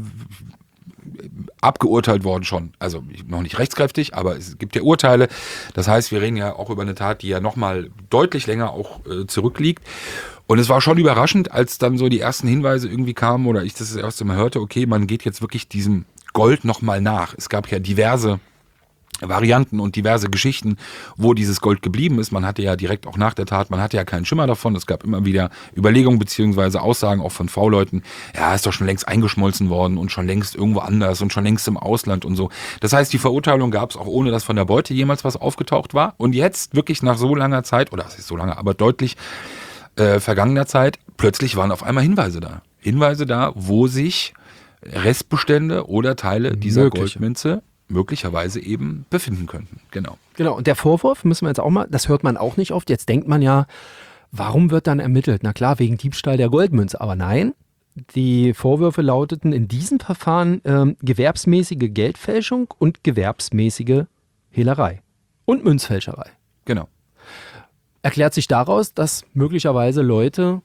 abgeurteilt worden schon, also noch nicht rechtskräftig, aber es gibt ja Urteile. Das heißt, wir reden ja auch über eine Tat, die ja nochmal deutlich länger auch äh, zurückliegt. Und es war schon überraschend, als dann so die ersten Hinweise irgendwie kamen oder ich das das erste Mal hörte, okay, man geht jetzt wirklich diesem Gold nochmal nach. Es gab ja diverse Varianten und diverse Geschichten, wo dieses Gold geblieben ist. Man hatte ja direkt auch nach der Tat, man hatte ja keinen Schimmer davon. Es gab immer wieder Überlegungen beziehungsweise Aussagen auch von V-Leuten, ja, ist doch schon längst eingeschmolzen worden und schon längst irgendwo anders und schon längst im Ausland und so. Das heißt, die Verurteilung gab es auch ohne, dass von der Beute jemals was aufgetaucht war. Und jetzt wirklich nach so langer Zeit, oder was ist so lange, aber deutlich äh, vergangener Zeit, plötzlich waren auf einmal Hinweise da. Hinweise da, wo sich Restbestände oder Teile dieser
Mögliche.
Goldmünze möglicherweise eben befinden könnten. Genau.
Genau, und der Vorwurf müssen wir jetzt auch mal, das hört man auch nicht oft, jetzt denkt man ja, warum wird dann ermittelt? Na klar, wegen Diebstahl der Goldmünze, aber nein, die Vorwürfe lauteten in diesem Verfahren ähm, gewerbsmäßige Geldfälschung und gewerbsmäßige Hehlerei und Münzfälscherei.
Genau.
Erklärt sich daraus, dass möglicherweise Leute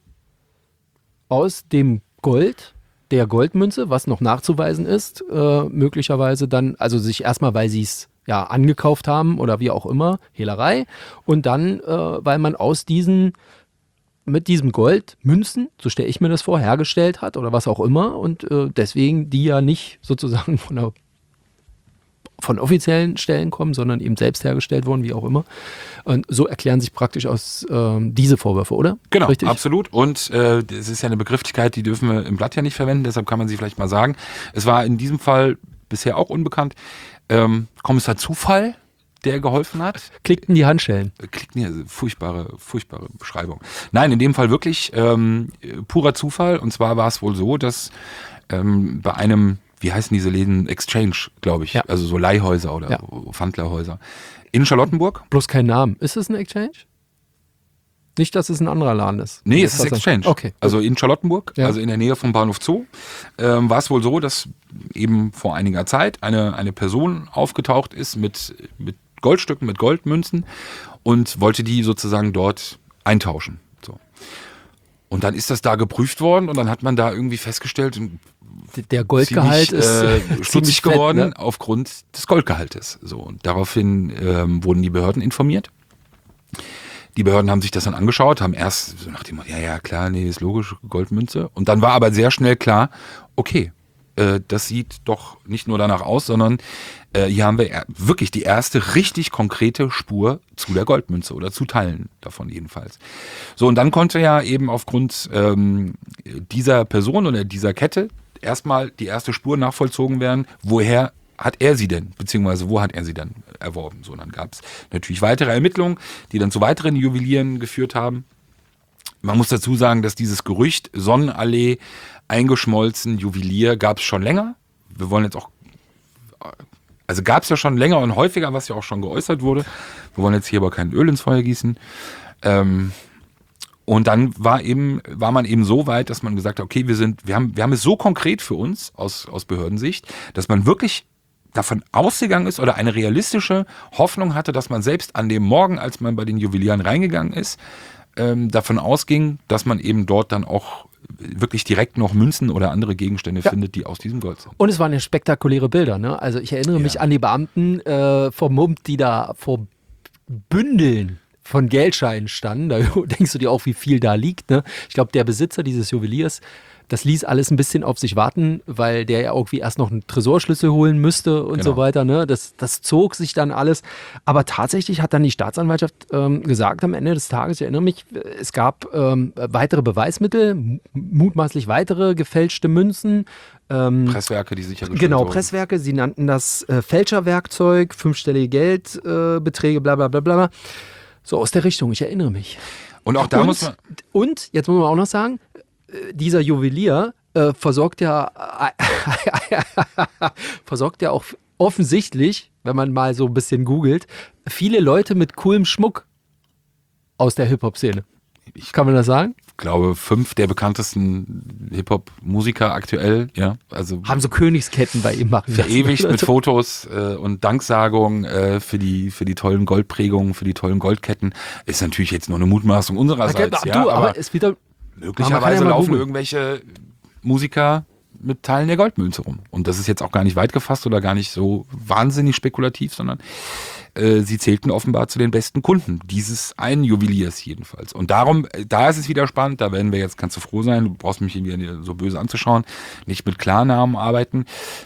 aus dem Gold der Goldmünze, was noch nachzuweisen ist, äh, möglicherweise dann, also sich erstmal, weil sie es ja angekauft haben oder wie auch immer, Hehlerei, und dann, äh, weil man aus diesen, mit diesem Gold Münzen, so stelle ich mir das vor, hergestellt hat oder was auch immer und äh, deswegen die ja nicht sozusagen von der von offiziellen Stellen kommen, sondern eben selbst hergestellt wurden, wie auch immer. Und so erklären sich praktisch aus ähm, diese Vorwürfe, oder?
Genau,
Richtig?
Absolut. Und äh, es ist ja eine Begrifflichkeit, die dürfen wir im Blatt ja nicht verwenden, deshalb kann man sie vielleicht mal sagen. Es war in diesem Fall bisher auch unbekannt. Ähm, Kommissar Zufall, der geholfen hat.
Klickten die Handschellen.
Klickten ja, furchtbare, furchtbare Beschreibung. Nein, in dem Fall wirklich ähm, purer Zufall. Und zwar war es wohl so, dass ähm, bei einem, wie heißen diese Läden? Exchange, glaube ich.
Ja.
Also so Leihhäuser oder
ja.
Pfandleihhäuser. In Charlottenburg.
Bloß kein Name. Ist es ein Exchange? Nicht, dass es ein anderer Laden ist.
Nee, es ist Exchange.
Okay.
Also in Charlottenburg,
ja.
also in der Nähe vom Bahnhof Zoo, ähm, war es wohl so, dass eben vor einiger Zeit eine, eine Person aufgetaucht ist mit, mit Goldstücken, mit Goldmünzen und wollte die sozusagen dort eintauschen. So. Und dann ist das da geprüft worden und dann hat man da irgendwie festgestellt,
der Goldgehalt
ziemlich,
ist
äh,
ziemlich
stutzig
fett,
geworden,
ne?
Aufgrund des Goldgehaltes. So, und daraufhin ähm, wurden die Behörden informiert. Die Behörden haben sich das dann angeschaut, haben erst so nach dem Motto, ja, ja, klar, nee, ist logisch, Goldmünze. Und dann war aber sehr schnell klar, okay, äh, das sieht doch nicht nur danach aus, sondern äh, hier haben wir wirklich die erste richtig konkrete Spur zu der Goldmünze oder zu Teilen davon jedenfalls. So, und dann konnte ja eben aufgrund ähm, dieser Person oder dieser Kette erstmal die erste Spur nachvollzogen werden, woher hat er sie denn, beziehungsweise wo hat er sie dann erworben. So, dann gab es natürlich weitere Ermittlungen, die dann zu weiteren Juwelieren geführt haben. man muss dazu sagen, dass dieses Gerücht Sonnenallee eingeschmolzen, Juwelier, gab es schon länger. Wir wollen jetzt auch, also gab es ja schon länger und häufiger, was ja auch schon geäußert wurde. Wir wollen jetzt hier aber kein Öl ins Feuer gießen. Ähm, und dann war eben, war man eben so weit, dass man gesagt hat, okay, wir sind, wir haben, wir haben es so konkret für uns aus, aus Behördensicht, dass man wirklich davon ausgegangen ist oder eine realistische Hoffnung hatte, dass man selbst an dem Morgen, als man bei den Juwelieren reingegangen ist, ähm, davon ausging, dass man eben dort dann auch wirklich direkt noch Münzen oder andere Gegenstände ja. findet, die aus diesem Gold sind.
Und es waren ja spektakuläre Bilder, ne? Also ich erinnere ja. mich an die Beamten äh, vermummt, die da vor Bündeln von Geldscheinen standen. Da denkst du dir auch, wie viel da liegt, ne? Ich glaube, der Besitzer dieses Juweliers, das ließ alles ein bisschen auf sich warten, weil der ja irgendwie erst noch einen Tresorschlüssel holen müsste und genau. so weiter. Ne? Das, das zog sich dann alles. Aber tatsächlich hat dann die Staatsanwaltschaft ähm, gesagt am Ende des Tages, ich erinnere mich, es gab ähm, weitere Beweismittel, mutmaßlich weitere gefälschte Münzen. Ähm,
Presswerke, die sichergestellt
Genau,
wurden.
Presswerke. Sie nannten das äh, Fälscherwerkzeug, fünfstellige Geldbeträge, äh, bla bla bla bla. So aus der Richtung, ich erinnere mich.
Und auch da
und,
muss man...
Und, jetzt muss man auch noch sagen, dieser Juwelier äh, versorgt ja versorgt ja auch offensichtlich, wenn man mal so ein bisschen googelt, viele Leute mit coolem Schmuck aus der Hip-Hop-Szene.
Ich
Kann man das sagen?
Ich glaube, fünf der bekanntesten Hip-Hop-Musiker aktuell, ja, also
haben so Königsketten bei ihm machen lassen.
Verewigt mit Fotos äh, und Danksagungen äh, für die für die tollen Goldprägungen, für die tollen Goldketten. Ist natürlich jetzt nur eine Mutmaßung unsererseits,
okay,
ja,
du, aber,
aber
es wieder
möglicherweise
ja
laufen
googeln.
irgendwelche Musiker mit Teilen der Goldmünze rum. Und das ist jetzt auch gar nicht weit gefasst oder gar nicht so wahnsinnig spekulativ, sondern äh, sie zählten offenbar zu den besten Kunden dieses einen Juweliers jedenfalls. Und darum, da ist es wieder spannend, da werden wir jetzt, kannst du froh sein, du brauchst mich irgendwie so böse anzuschauen, nicht mit Klarnamen arbeiten.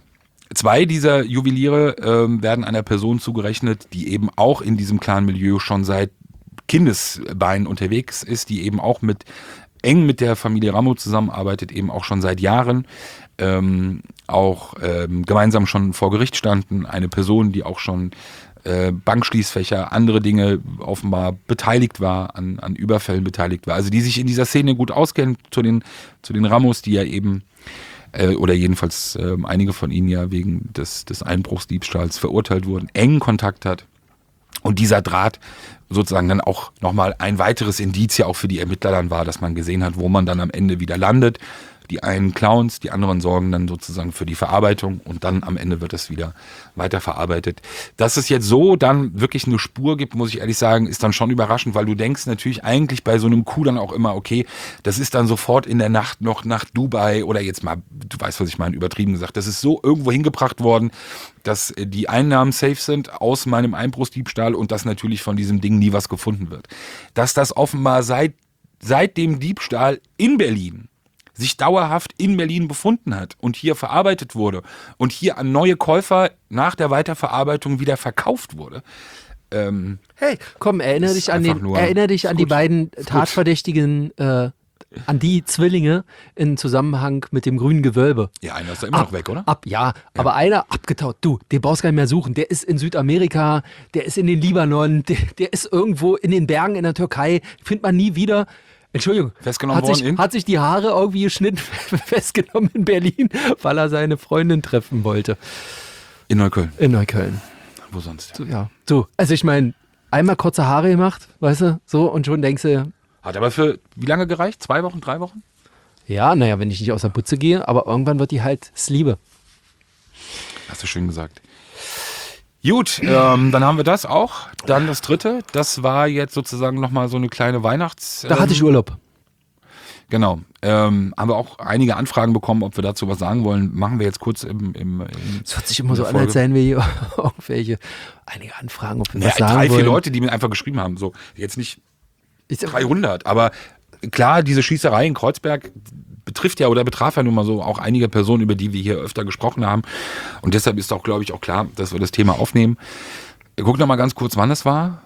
Zwei dieser Juweliere äh, werden einer Person zugerechnet, die eben auch in diesem Clan-Milieu schon seit Kindesbeinen unterwegs ist, die eben auch mit eng mit der Familie Ramo zusammenarbeitet, eben auch schon seit Jahren, ähm, auch ähm, gemeinsam schon vor Gericht standen. Eine Person, die auch schon äh, Bankschließfächer, andere Dinge offenbar beteiligt war, an, an Überfällen beteiligt war. Also die sich in dieser Szene gut auskennen, zu den, zu den Ramos, die ja eben, äh, oder jedenfalls äh, einige von ihnen ja wegen des, des Einbruchsdiebstahls verurteilt wurden, engen Kontakt hat. Und dieser Draht sozusagen dann auch nochmal ein weiteres Indiz ja auch für die Ermittler dann war, dass man gesehen hat, wo man dann am Ende wieder landet. Die einen Clowns, die anderen sorgen dann sozusagen für die Verarbeitung und dann am Ende wird es wieder weiterverarbeitet. Dass es jetzt so dann wirklich eine Spur gibt, muss ich ehrlich sagen, ist dann schon überraschend, weil du denkst natürlich eigentlich bei so einem Coup dann auch immer, okay, das ist dann sofort in der Nacht noch nach Dubai oder jetzt mal, du weißt, was ich meine, übertrieben gesagt, das ist so irgendwo hingebracht worden, dass die Einnahmen safe sind aus meinem Einbruchsdiebstahl und dass natürlich von diesem Ding nie was gefunden wird. Dass das offenbar seit, seit dem Diebstahl in Berlin sich dauerhaft in Berlin befunden hat und hier verarbeitet wurde und hier an neue Käufer nach der Weiterverarbeitung wieder verkauft wurde. Ähm,
hey, komm, erinnere dich an, den, erinnere dich an die beiden Tatverdächtigen, äh, an die Zwillinge in Zusammenhang mit dem grünen Gewölbe.
Ja, einer ist da immer
ab,
noch weg, oder?
Ab, ja, ja, aber einer abgetaut. Du, den brauchst du gar nicht mehr suchen. Der ist in Südamerika, der ist in den Libanon, der, der ist irgendwo in den Bergen in der Türkei. Findet man nie wieder. Entschuldigung,
festgenommen
hat,
worden
sich,
in?
hat sich die Haare irgendwie geschnitten, festgenommen in Berlin, weil er seine Freundin treffen wollte.
In Neukölln.
In Neukölln.
Wo sonst?
So, ja. So, also ich meine, einmal kurze Haare gemacht, weißt du, so und schon denkst du.
Hat aber für wie lange gereicht? Zwei Wochen, drei Wochen?
Ja, naja, wenn ich nicht aus der Putze gehe, aber irgendwann wird die halt Liebe.
Hast du schön gesagt. Gut, ähm, dann haben wir das auch. Dann das dritte, das war jetzt sozusagen nochmal so eine kleine Weihnachts... Ähm,
da hatte ich Urlaub.
Genau. Ähm, haben wir auch einige Anfragen bekommen, ob wir dazu was sagen wollen. Machen wir jetzt kurz im... im, im
Es hört sich immer so an, als seien wir hier irgendwelche... Einige Anfragen, ob wir ja, was sagen
drei,
wollen.
vier Leute, die mir einfach geschrieben haben. So, jetzt nicht dreihundert, aber klar, diese Schießerei in Kreuzberg betrifft ja oder betraf ja nun mal so auch einige Personen, über die wir hier öfter gesprochen haben. Und deshalb ist auch, glaube ich, auch klar, dass wir das Thema aufnehmen. Guck noch mal ganz kurz, wann es war.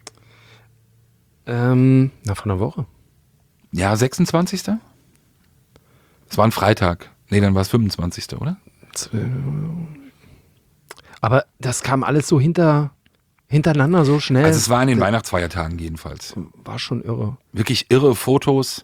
Ähm, na, von einer Woche.
Ja, sechsundzwanzigster Es war ein Freitag. Nee, dann war es fünfundzwanzigster oder?
Aber das kam alles so hinter, hintereinander so schnell.
Also es war in den Weihnachtsfeiertagen jedenfalls.
War schon irre.
Wirklich irre Fotos.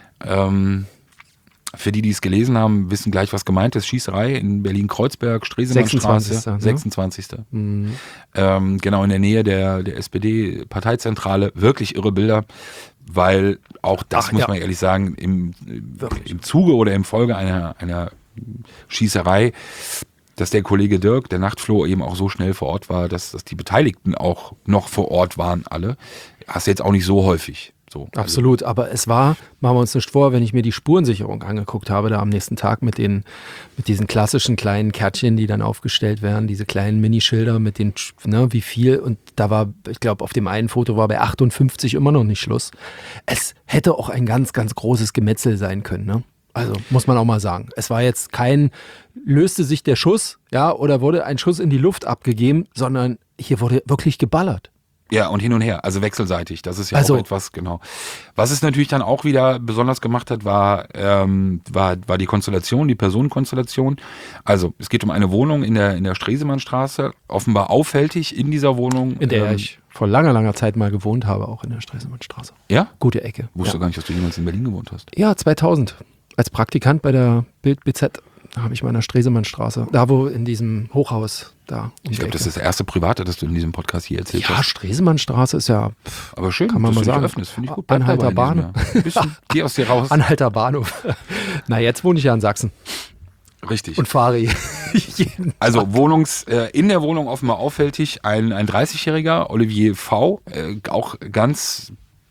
Ähm, für die, die es gelesen haben, wissen gleich, was gemeint ist. Schießerei in Berlin-Kreuzberg, Stresemannstraße.
sechsundzwanzigster
sechsundzwanzigster
Mhm.
Ähm, genau in der Nähe der, der S P D-Parteizentrale. Wirklich irre Bilder, weil auch das,
Ach,
muss
ja.
man ehrlich sagen, im, im Zuge oder im Folge einer, einer Schießerei, dass der Kollege Dirk, der Nachtfloh, eben auch so schnell vor Ort war, dass, dass die Beteiligten auch noch vor Ort waren, alle. Hast du jetzt auch nicht so häufig. So, also
Absolut, aber es war, machen wir uns nicht vor, wenn ich mir die Spurensicherung angeguckt habe, da am nächsten Tag mit den, mit diesen klassischen kleinen Kärtchen, die dann aufgestellt werden, diese kleinen Minischilder mit den, ne, wie viel, und da war, ich glaube, auf dem einen Foto war bei achtundfünfzig immer noch nicht Schluss. Es hätte auch ein ganz, ganz großes Gemetzel sein können, ne? Also muss man auch mal sagen. Es war jetzt kein, löste sich der Schuss, ja, oder wurde ein Schuss in die Luft abgegeben, sondern hier wurde wirklich geballert.
Ja, und hin und her, also wechselseitig. Das ist ja
Also,
auch etwas, genau. Was es natürlich dann auch wieder besonders gemacht hat, war, ähm, war, war die Konstellation, die Personenkonstellation. Also es geht um eine Wohnung in der, in der Stresemannstraße, offenbar auffällig in dieser Wohnung.
In der
ähm,
ich vor langer, langer Zeit mal gewohnt habe, auch in der Stresemannstraße.
Ja?
Gute Ecke.
Wusste
Ja.
gar nicht, dass du jemals in Berlin gewohnt hast.
Ja, zweitausend. Als Praktikant bei der Bild B Z. Da habe ich mal in der Stresemannstraße. Da, wo in diesem Hochhaus da. Um
Ich
die
glaube, das
Ecke.
ist das erste Private, das du in diesem Podcast hier erzählt
Ja,
hast.
Stresemannstraße ist ja pff,
Aber schön,
kann man
dass
mal
du dich
sagen.
öffnest. Finde ich gut. Bleib
Anhalter
dabei in diesem
Bahnhof.
Jahr. Ein bisschen, geh aus dir raus.
Anhalter Bahnhof. Na, jetzt wohne ich ja in Sachsen
Richtig.
und fahre jeden
Also Wohnungs, äh, in der Wohnung offenbar auffällig ein, ein dreißigjähriger, Olivier V., äh, auch ganz,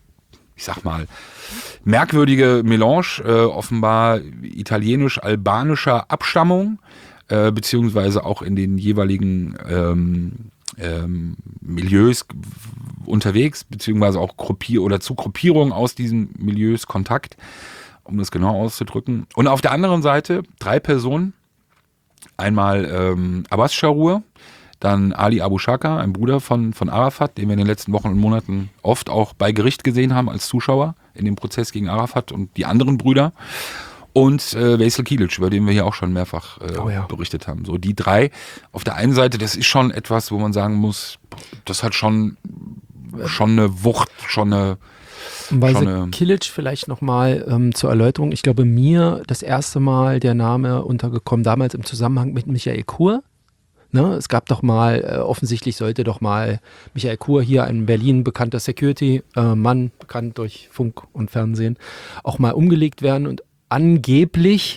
ich sag mal, merkwürdige Melange, äh, offenbar italienisch-albanischer Abstammung, äh, beziehungsweise auch in den jeweiligen ähm, ähm, Milieus unterwegs, beziehungsweise auch Gruppier oder zu Gruppierungen aus diesen Milieus Kontakt, um das genau auszudrücken. Und auf der anderen Seite drei Personen, einmal ähm, Abbas Sharour, dann Ali Abu Shaka, ein Bruder von, von Arafat, den wir in den letzten Wochen und Monaten oft auch bei Gericht gesehen haben als Zuschauer in dem Prozess gegen Arafat und die anderen Brüder. Und äh, Veysel Kilic, über den wir hier auch schon mehrfach äh,
Oh ja.
berichtet haben. So die drei. Auf der einen Seite, das ist schon etwas, wo man sagen muss, das hat schon, schon eine Wucht, schon eine...
Weil
Schon
sie
eine-
Kilic vielleicht nochmal ähm, zur Erläuterung. Ich glaube, mir das erste Mal der Name untergekommen, damals im Zusammenhang mit Michael Kur. Ne? Es gab doch mal, äh, offensichtlich sollte doch mal Michael Kur, hier ein in Berlin bekannter Security-Mann, bekannt durch Funk und Fernsehen, auch mal umgelegt werden. Und angeblich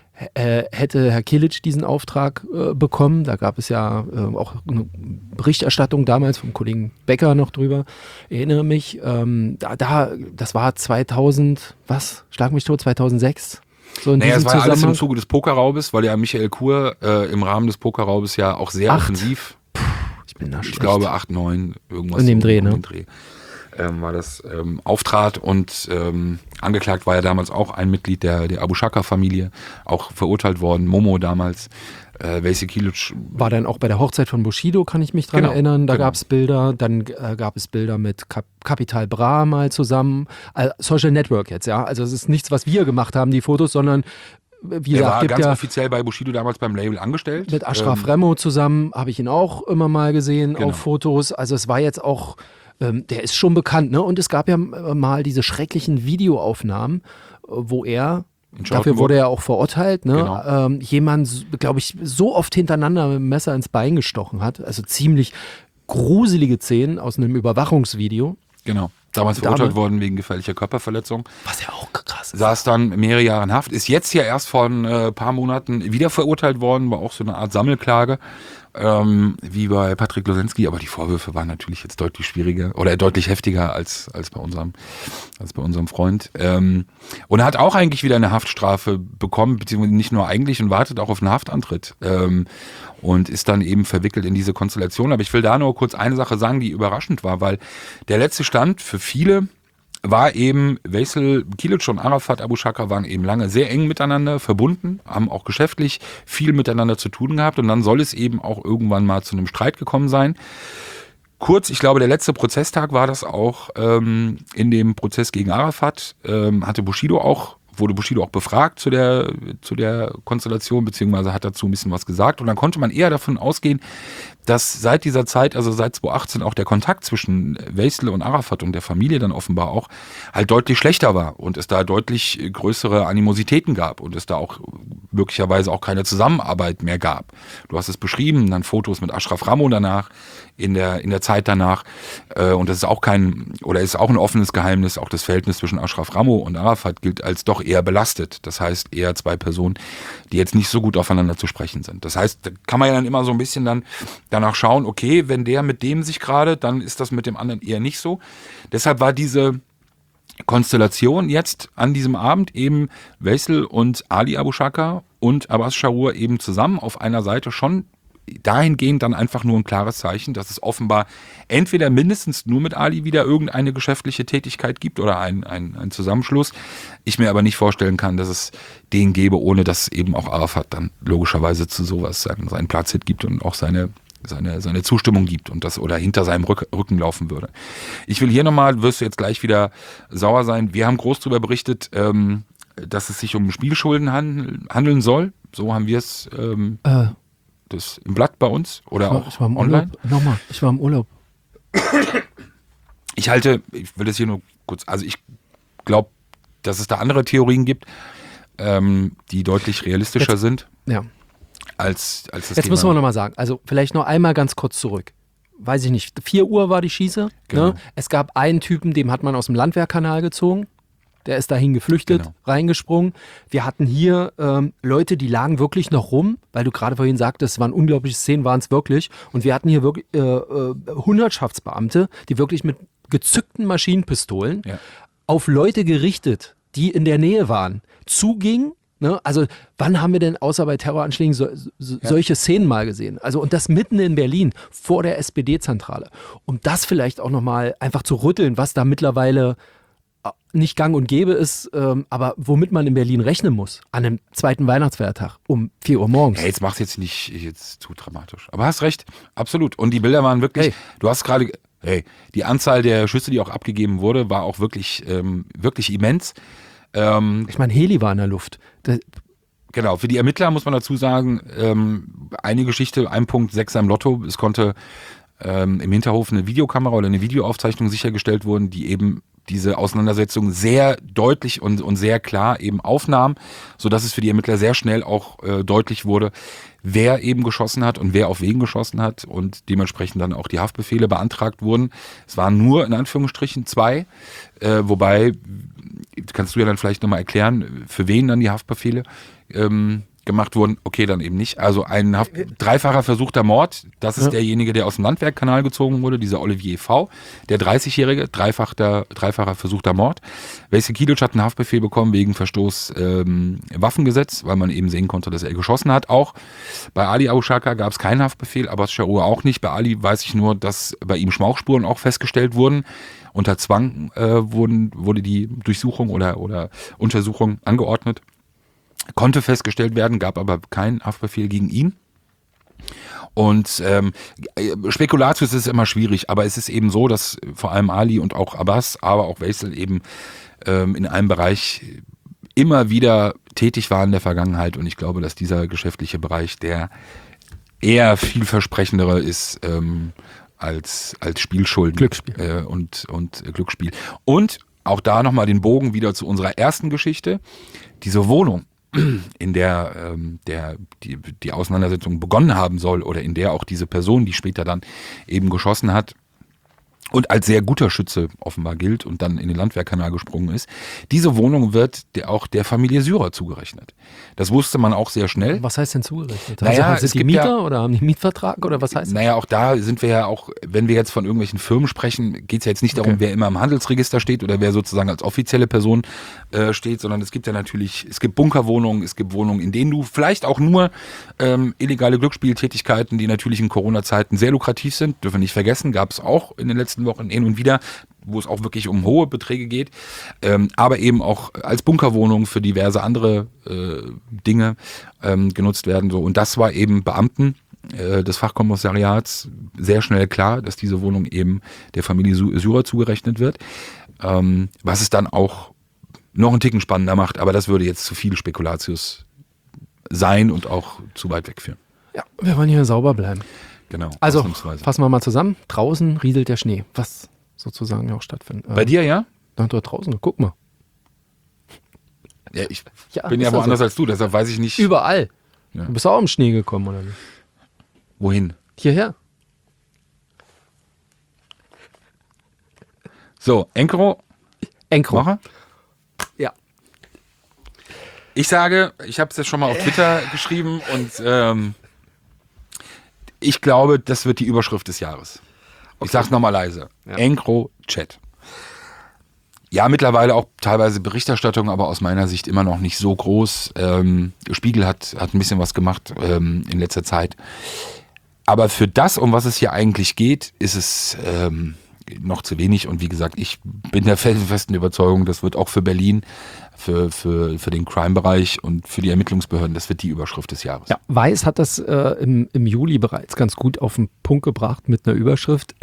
äh, hätte Herr Kilic diesen Auftrag äh, bekommen. Da gab es ja äh, auch eine Berichterstattung damals vom Kollegen Becker noch drüber. Ich erinnere mich, ähm, da, da, das war zweitausend, was? Schlag mich tot, zweitausendsechs? So in
Naja, es
diesem
war ja alles im
Zusammenhang.
Zuge des Pokerraubes, weil ja Michael Kur äh, im Rahmen des Pokerraubes ja auch sehr
Acht.
offensiv,
Ich bin da
ich
schlecht.
glaube acht, neun, irgendwas
In dem
so
Dreh,
um
ne?
den Dreh, ähm, war das ähm, auftrat und ähm, angeklagt war ja damals auch ein Mitglied der, der Abu Shaka-Familie, auch verurteilt worden, Momo damals, äh, Veysel Kilic.
War dann auch bei der Hochzeit von Bushido, kann ich mich dran
Genau,
erinnern. Da
genau.
gab es Bilder. Dann äh, gab es Bilder mit Cap Capital Bra mal zusammen. Äh, Social Network jetzt, ja. Also es ist nichts, was wir gemacht haben, die Fotos, sondern wie
Er
gesagt,
war
gibt
ganz
ja
offiziell bei Bushido damals beim Label angestellt.
mit Ashraf
Ähm,
Remo zusammen, habe ich ihn auch immer mal gesehen
Genau.
auf Fotos. Also es war jetzt auch, ähm, der ist schon bekannt, ne? Und es gab ja äh, mal diese schrecklichen Videoaufnahmen, äh, wo er,
In
dafür
Charlottenburg.
wurde er auch verurteilt, ne?
Genau.
Ähm, jemand, glaube ich, so oft hintereinander mit dem Messer ins Bein gestochen hat. Also ziemlich gruselige Szenen aus einem Überwachungsvideo.
Genau. Damals
Damals-
verurteilt worden wegen gefährlicher Körperverletzung.
Was ja auch krass ist.
Saß dann mehrere Jahre in Haft, ist jetzt ja erst vor ein äh, paar Monaten wieder verurteilt worden, war auch so eine Art Sammelklage, ähm, wie bei Patrick Losensky, aber die Vorwürfe waren natürlich jetzt deutlich schwieriger oder deutlich heftiger als, als bei unserem, als bei unserem Freund. Ähm, und er hat auch eigentlich wieder eine Haftstrafe bekommen, beziehungsweise nicht nur eigentlich und wartet auch auf einen Haftantritt. Ähm, und ist dann eben verwickelt in diese Konstellation. Aber ich will da nur kurz eine Sache sagen, die überraschend war, weil der letzte Stand für viele war eben, Veysel Kilic und Arafat Abu Shaka waren eben lange sehr eng miteinander verbunden, haben auch geschäftlich viel miteinander zu tun gehabt und dann soll es eben auch irgendwann mal zu einem Streit gekommen sein. Kurz, ich glaube, der letzte Prozesstag war das auch ähm, in dem Prozess gegen Arafat, ähm, hatte Bushido auch, wurde Bushido auch befragt zu der, zu der Konstellation, beziehungsweise hat dazu ein bisschen was gesagt und dann konnte man eher davon ausgehen, dass seit dieser Zeit, also seit zweitausendachtzehn, auch der Kontakt zwischen Weisel und Arafat und der Familie dann offenbar auch halt deutlich schlechter war und es da deutlich größere Animositäten gab und es da auch möglicherweise auch keine Zusammenarbeit mehr gab. Du hast es beschrieben, dann Fotos mit Ashraf Ramo danach, in der, in der Zeit danach. Und das ist auch kein, oder ist auch ein offenes Geheimnis, auch das Verhältnis zwischen Ashraf Ramo und Arafat gilt als doch eher belastet. Das heißt eher zwei Personen, die jetzt nicht so gut aufeinander zu sprechen sind. Das heißt, da kann man ja dann immer so ein bisschen dann danach schauen, okay, wenn der mit dem sich gerade, dann ist das mit dem anderen eher nicht so. Deshalb war diese Konstellation jetzt an diesem Abend eben Weisel und Ali Abu Shaka und Abbas Sharour eben zusammen auf einer Seite schon dahingehend dann einfach nur ein klares Zeichen, dass es offenbar entweder mindestens nur mit Ali wieder irgendeine geschäftliche Tätigkeit gibt oder ein, ein, ein Zusammenschluss. Ich mir aber nicht vorstellen kann, dass es den gäbe, ohne dass eben auch Arafat dann logischerweise zu sowas seinen, seinen Platz gibt und auch seine seine seine Zustimmung gibt und das oder hinter seinem Rücken laufen würde. Ich will hier nochmal, wirst du jetzt gleich wieder sauer sein, wir haben groß darüber berichtet, ähm, dass es sich um Spielschulden handeln, handeln soll. So haben wir es ähm, äh, das im Blatt bei uns oder
ich war,
auch
ich war im
online.
Urlaub. Nochmal, ich war im Urlaub.
Ich halte, ich will das hier nur kurz, also ich glaube, dass es da andere Theorien gibt, ähm, die deutlich realistischer
jetzt,
sind.
Ja.
Als, als das
Jetzt
Thema.
müssen wir nochmal sagen, also vielleicht noch einmal ganz kurz zurück. Weiß ich nicht, vier Uhr war die Schieße.
Genau.
Ne? Es gab einen Typen, dem hat man aus dem Landwehrkanal gezogen. Der ist dahin geflüchtet,
Genau.
reingesprungen. Wir hatten hier ähm, Leute, die lagen wirklich noch rum, weil du gerade vorhin sagtest, es waren unglaubliche Szenen, waren es wirklich. Und wir hatten hier wirklich äh, äh, Hundertschaftsbeamte, die wirklich mit gezückten Maschinenpistolen
Ja.
auf Leute gerichtet, die in der Nähe waren, zugingen. Ne? Also wann haben wir denn außer bei Terroranschlägen so, so,
Ja.
solche Szenen mal gesehen? Also und das mitten in Berlin vor der S P D-Zentrale. Um das vielleicht auch nochmal einfach zu rütteln, was da mittlerweile nicht gang und gäbe ist, ähm, aber womit man in Berlin rechnen muss, an einem zweiten Weihnachtsfeiertag um vier Uhr morgens.
Ja, jetzt mach's jetzt nicht jetzt zu dramatisch. Aber hast recht, absolut. Und die Bilder waren wirklich,
Hey.
du hast gerade, hey, die Anzahl der Schüsse, die auch abgegeben wurde, war auch wirklich, ähm, wirklich immens. Ähm,
Ich meine, Heli war in der Luft. Das,
Genau, für die Ermittler muss man dazu sagen, ähm, eine Geschichte, ein Punkt sechs am Lotto, es konnte ähm, im Hinterhof eine Videokamera oder eine Videoaufzeichnung sichergestellt wurden, die eben diese Auseinandersetzung sehr deutlich und, und sehr klar eben aufnahm, sodass es für die Ermittler sehr schnell auch äh, deutlich wurde, wer eben geschossen hat und wer auf wen geschossen hat und dementsprechend dann auch die Haftbefehle beantragt wurden. Es waren nur in Anführungsstrichen zwei, äh, wobei, kannst du ja dann vielleicht nochmal erklären, für wen dann die Haftbefehle ähm, gemacht wurden. Okay, dann eben nicht. Also ein Haft- dreifacher versuchter Mord, das ist
Ja.
derjenige, der aus dem Landwehrkanal gezogen wurde, dieser Olivier V., der dreißigjährige, dreifacher, dreifacher versuchter Mord. Weisel Kilic hat einen Haftbefehl bekommen wegen Verstoß ähm, Waffengesetz, weil man eben sehen konnte, dass er geschossen hat. Auch bei Ali Abu Shaka gab es keinen Haftbefehl, aber Sharour auch nicht. Bei Ali weiß ich nur, dass bei ihm Schmauchspuren auch festgestellt wurden. Unter Zwang äh, wurden, wurde die Durchsuchung oder, oder Untersuchung angeordnet. Konnte festgestellt werden, gab aber keinen Haftbefehl gegen ihn. Und ähm, Spekulatius ist immer schwierig, aber es ist eben so, dass vor allem Ali und auch Abbas, aber auch Weisel eben ähm, in einem Bereich immer wieder tätig waren in der Vergangenheit. Und ich glaube, dass dieser geschäftliche Bereich der eher vielversprechendere ist ähm, als, als Spielschulden
Glücksspiel.
äh, und, und äh, Glücksspiel. Und auch da nochmal den Bogen wieder zu unserer ersten Geschichte. Diese Wohnung, in der, ähm, der die, die Auseinandersetzung begonnen haben soll oder in der auch diese Person, die später dann eben geschossen hat und als sehr guter Schütze offenbar gilt und dann in den Landwehrkanal gesprungen ist. Diese Wohnung wird der, auch der Familie Syrer zugerechnet. Das wusste man auch sehr schnell.
was heißt denn zugerechnet?
Naja,
also,
es
sind die
gibt
Mieter
ja-
oder haben die Mietvertrag oder was heißt das?
Naja, auch da sind wir ja auch, wenn wir jetzt von irgendwelchen Firmen sprechen, geht es ja jetzt nicht darum,
Okay.
wer immer im Handelsregister steht oder wer sozusagen als offizielle Person äh, steht, sondern es gibt ja natürlich, es gibt Bunkerwohnungen, es gibt Wohnungen, in denen du vielleicht auch nur ähm, illegale Glücksspieltätigkeiten, die natürlich in Corona-Zeiten sehr lukrativ sind, dürfen wir nicht vergessen, gab es auch in den letzten Wochen hin und wieder, wo es auch wirklich um hohe Beträge geht, ähm, aber eben auch als Bunkerwohnung für diverse andere äh, Dinge ähm, genutzt werden. So. Und das war eben Beamten äh, des Fachkommissariats sehr schnell klar, dass diese Wohnung eben der Familie Su- Syrer zugerechnet wird, ähm, was es dann auch noch einen Ticken spannender macht, aber das würde jetzt zu viel Spekulatius sein und auch zu weit wegführen.
Ja, wir wollen hier sauber bleiben.
Genau.
Also, fassen wir mal zusammen. Draußen rieselt der Schnee, was sozusagen auch stattfindet.
Bei dir, ja?
Na, dort draußen, guck mal.
Ja, ich
Ja,
bin ja
ist
woanders
also.
als du, deshalb weiß ich nicht.
Überall.
Ja.
Du bist auch im Schnee gekommen, oder nicht?
Wohin?
Hierher.
So, Encro.
Encro.
Mache?
Ja.
Ich sage, ich habe es ja schon mal auf Twitter geschrieben und ähm, ich glaube, das wird die Überschrift des Jahres. Ich sag's nochmal leise.
Ja.
EncroChat. Ja, mittlerweile auch teilweise Berichterstattung, aber aus meiner Sicht immer noch nicht so groß. Ähm, Spiegel hat, hat ein bisschen was gemacht ähm, in letzter Zeit. Aber für das, um was es hier eigentlich geht, ist es ähm, noch zu wenig. Und wie gesagt, ich bin der festen Überzeugung, das wird auch für Berlin, für, für, für den Crime-Bereich und für die Ermittlungsbehörden, das wird die Überschrift des Jahres.
Ja, Weiß hat das äh, im, im Juli bereits ganz gut auf den Punkt gebracht mit einer Überschrift.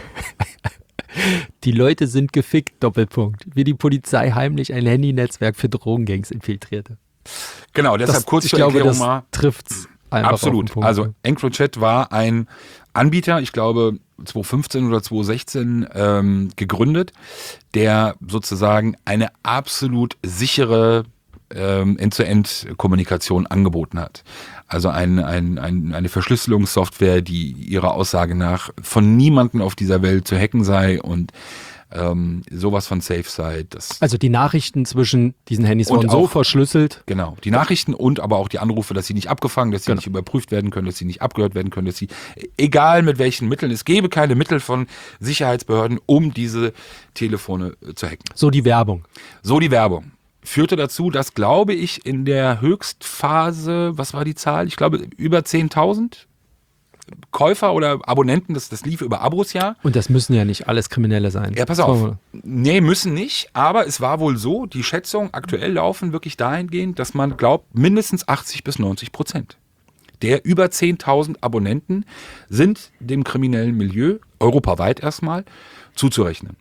Die Leute sind gefickt, Doppelpunkt. Wie die Polizei heimlich ein Handynetzwerk für Drogengangs infiltrierte.
Genau, deshalb
Das,
kurz
ich
zur
glaube,
Erklärung
das
mal.
trifft's einfach
Absolut.
auf den Punkt.
Also EncroChat war ein Anbieter, ich glaube zwanzig fünfzehn oder zwanzig sechzehn ähm, gegründet, der sozusagen eine absolut sichere ähm, End-zu-End-Kommunikation angeboten hat. Also ein, ein, ein, eine Verschlüsselungssoftware, die ihrer Aussage nach von niemandem auf dieser Welt zu hacken sei und ähm, sowas von safe sei. Das
Also die Nachrichten zwischen diesen Handys
Und
wurden so
auch-
verschlüsselt.
Genau, die Nachrichten und aber auch die Anrufe, dass sie nicht abgefangen, dass sie
Genau.
nicht überprüft werden können, dass sie nicht abgehört werden können, dass sie, egal mit welchen Mitteln, es gäbe keine Mittel von Sicherheitsbehörden, um diese Telefone äh, zu hacken.
So die Werbung.
So die Werbung. Führte dazu, dass, glaube ich, in der Höchstphase, was war die Zahl? Ich glaube, über zehntausend Käufer oder Abonnenten, das, das lief über Abos ja.
Und das müssen ja nicht alles Kriminelle sein.
Ja, pass auf. Nee, müssen nicht, aber es war wohl so, die Schätzungen aktuell laufen wirklich dahingehend, dass man glaubt, mindestens achtzig bis neunzig Prozent der über zehntausend Abonnenten sind dem kriminellen Milieu, europaweit erstmal, zuzurechnen.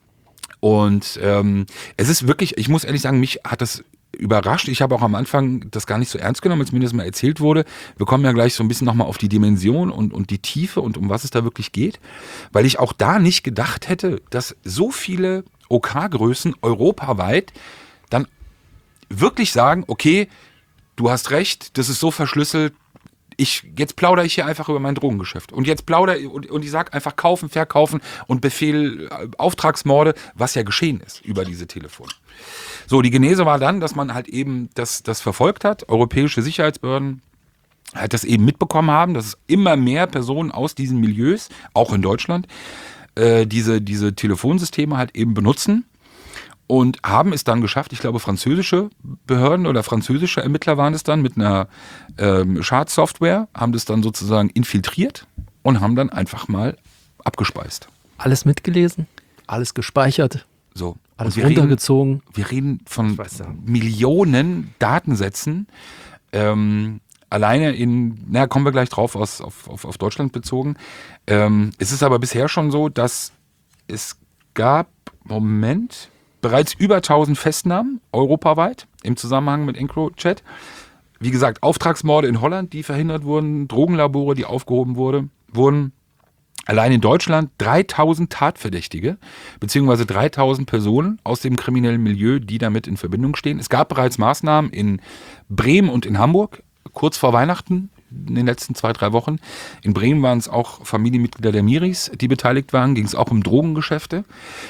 Und ähm, es ist wirklich, ich muss ehrlich sagen, mich hat das überrascht. Ich habe auch am Anfang das gar nicht so ernst genommen, als mir das mal erzählt wurde. Wir kommen ja gleich so ein bisschen nochmal auf die Dimension und, und die Tiefe und um was es da wirklich geht. Weil ich auch da nicht gedacht hätte, dass so viele OK-Größen europaweit dann wirklich sagen, okay, du hast recht, das ist so verschlüsselt, ich, jetzt plaudere ich hier einfach über mein Drogengeschäft. Und jetzt plaudere und, und ich sage einfach kaufen, verkaufen und Befehl äh, Auftragsmorde, was ja geschehen ist über diese Telefone. So, die Genese war dann, dass man halt eben das, das verfolgt hat. Europäische Sicherheitsbehörden halt das eben mitbekommen haben, dass es immer mehr Personen aus diesen Milieus, auch in Deutschland, äh, diese, diese Telefonsysteme halt eben benutzen. Und haben es dann geschafft, ich glaube französische Behörden oder französische Ermittler waren es dann mit einer ähm, Schadsoftware, haben das dann sozusagen infiltriert und haben dann einfach mal abgespeist.
Alles mitgelesen, alles gespeichert,
So.
alles
Und wir
runtergezogen.
Reden, wir reden von
Ich weiß ja.
Millionen Datensätzen. Ähm, alleine in, naja, kommen wir gleich drauf, aus, auf, auf, auf Deutschland bezogen. Ähm, es ist aber bisher schon so, dass es gab, Moment, bereits über tausend Festnahmen europaweit im Zusammenhang mit EncroChat. Wie gesagt, Auftragsmorde in Holland, die verhindert wurden, Drogenlabore, die aufgehoben wurde, wurden. Allein in Deutschland dreitausend Tatverdächtige, beziehungsweise dreitausend Personen aus dem kriminellen Milieu, die damit in Verbindung stehen. Es gab bereits Maßnahmen in Bremen und in Hamburg, kurz vor Weihnachten, in den letzten zwei, drei Wochen. In Bremen waren es auch Familienmitglieder der Miris, die beteiligt waren, ging es auch um Drogengeschäfte.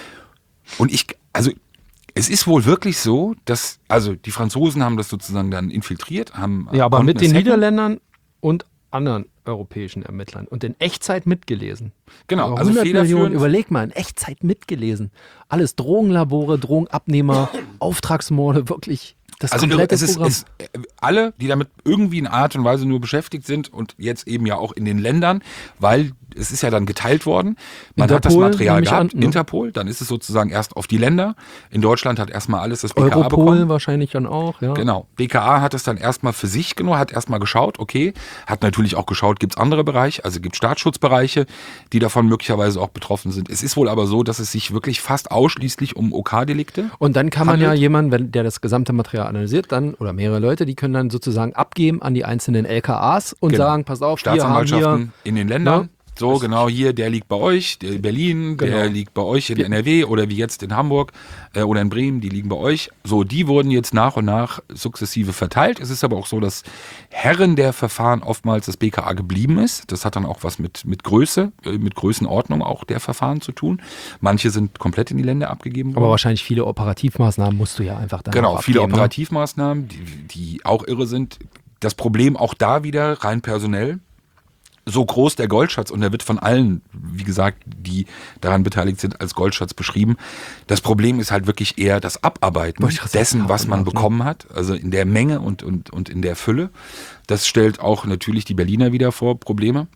Und ich, also es ist wohl wirklich so, dass, also die Franzosen haben das sozusagen dann infiltriert, haben
Ja, aber
konnten
mit
es
den
hacken.
Niederländern und anderen europäischen Ermittlern und in Echtzeit mitgelesen.
Genau,
Über
also
hundert Millionen,
federführend.
überleg mal, in Echtzeit mitgelesen. Alles Drogenlabore, Drogenabnehmer, Auftragsmorde, wirklich das
Also
komplette
es ist,
Programm.
es, äh, alle, die damit irgendwie in Art und Weise nur beschäftigt sind und jetzt eben ja auch in den Ländern, weil es ist ja dann geteilt worden. Man hat das
Interpol,
Material
nehme ich
gehabt,
an, ne?
Interpol, dann ist es sozusagen erst auf die Länder. In Deutschland hat erstmal alles das B K A
Europol
bekommen.
wahrscheinlich dann auch, ja.
Genau. B K A hat es dann erstmal für sich genommen, hat erstmal geschaut, okay, hat natürlich auch geschaut, gibt es andere Bereiche, also gibt es Staatsschutzbereiche, die davon möglicherweise auch betroffen sind. Es ist wohl aber so, dass es sich wirklich fast ausschließlich um OK-Delikte
Und dann kann man
handelt.
ja jemanden, wenn der das gesamte Material ja analysiert, dann, oder mehrere Leute, die können dann sozusagen abgeben an die einzelnen L K As und
genau.
sagen, pass auf,
Staatsanwaltschaften
wir haben hier,
in den Ländern.
Ne?
So, genau, hier, der liegt bei euch, der in Berlin,
Genau.
der liegt bei euch in N R W oder wie jetzt in Hamburg äh, oder in Bremen, die liegen bei euch. So, die wurden jetzt nach und nach sukzessive verteilt. Es ist aber auch so, dass Herren der Verfahren oftmals das B K A geblieben ist. Das hat dann auch was mit, mit Größe, äh, mit Größenordnung auch der Verfahren zu tun. Manche sind komplett in die Länder abgegeben worden.
Aber wahrscheinlich viele Operativmaßnahmen musst du ja einfach dann
Genau,
auch
viele
abgeben,
Operativmaßnahmen, die, die auch irre sind. Das Problem auch da wieder rein personell. So groß der Goldschatz, und der wird von allen, wie gesagt, die daran beteiligt sind, als Goldschatz beschrieben. Das Problem ist halt wirklich eher das Abarbeiten dessen, was man bekommen hat, also in der Menge und, und, und in der Fülle. Das stellt auch natürlich die Berliner wieder vor Probleme.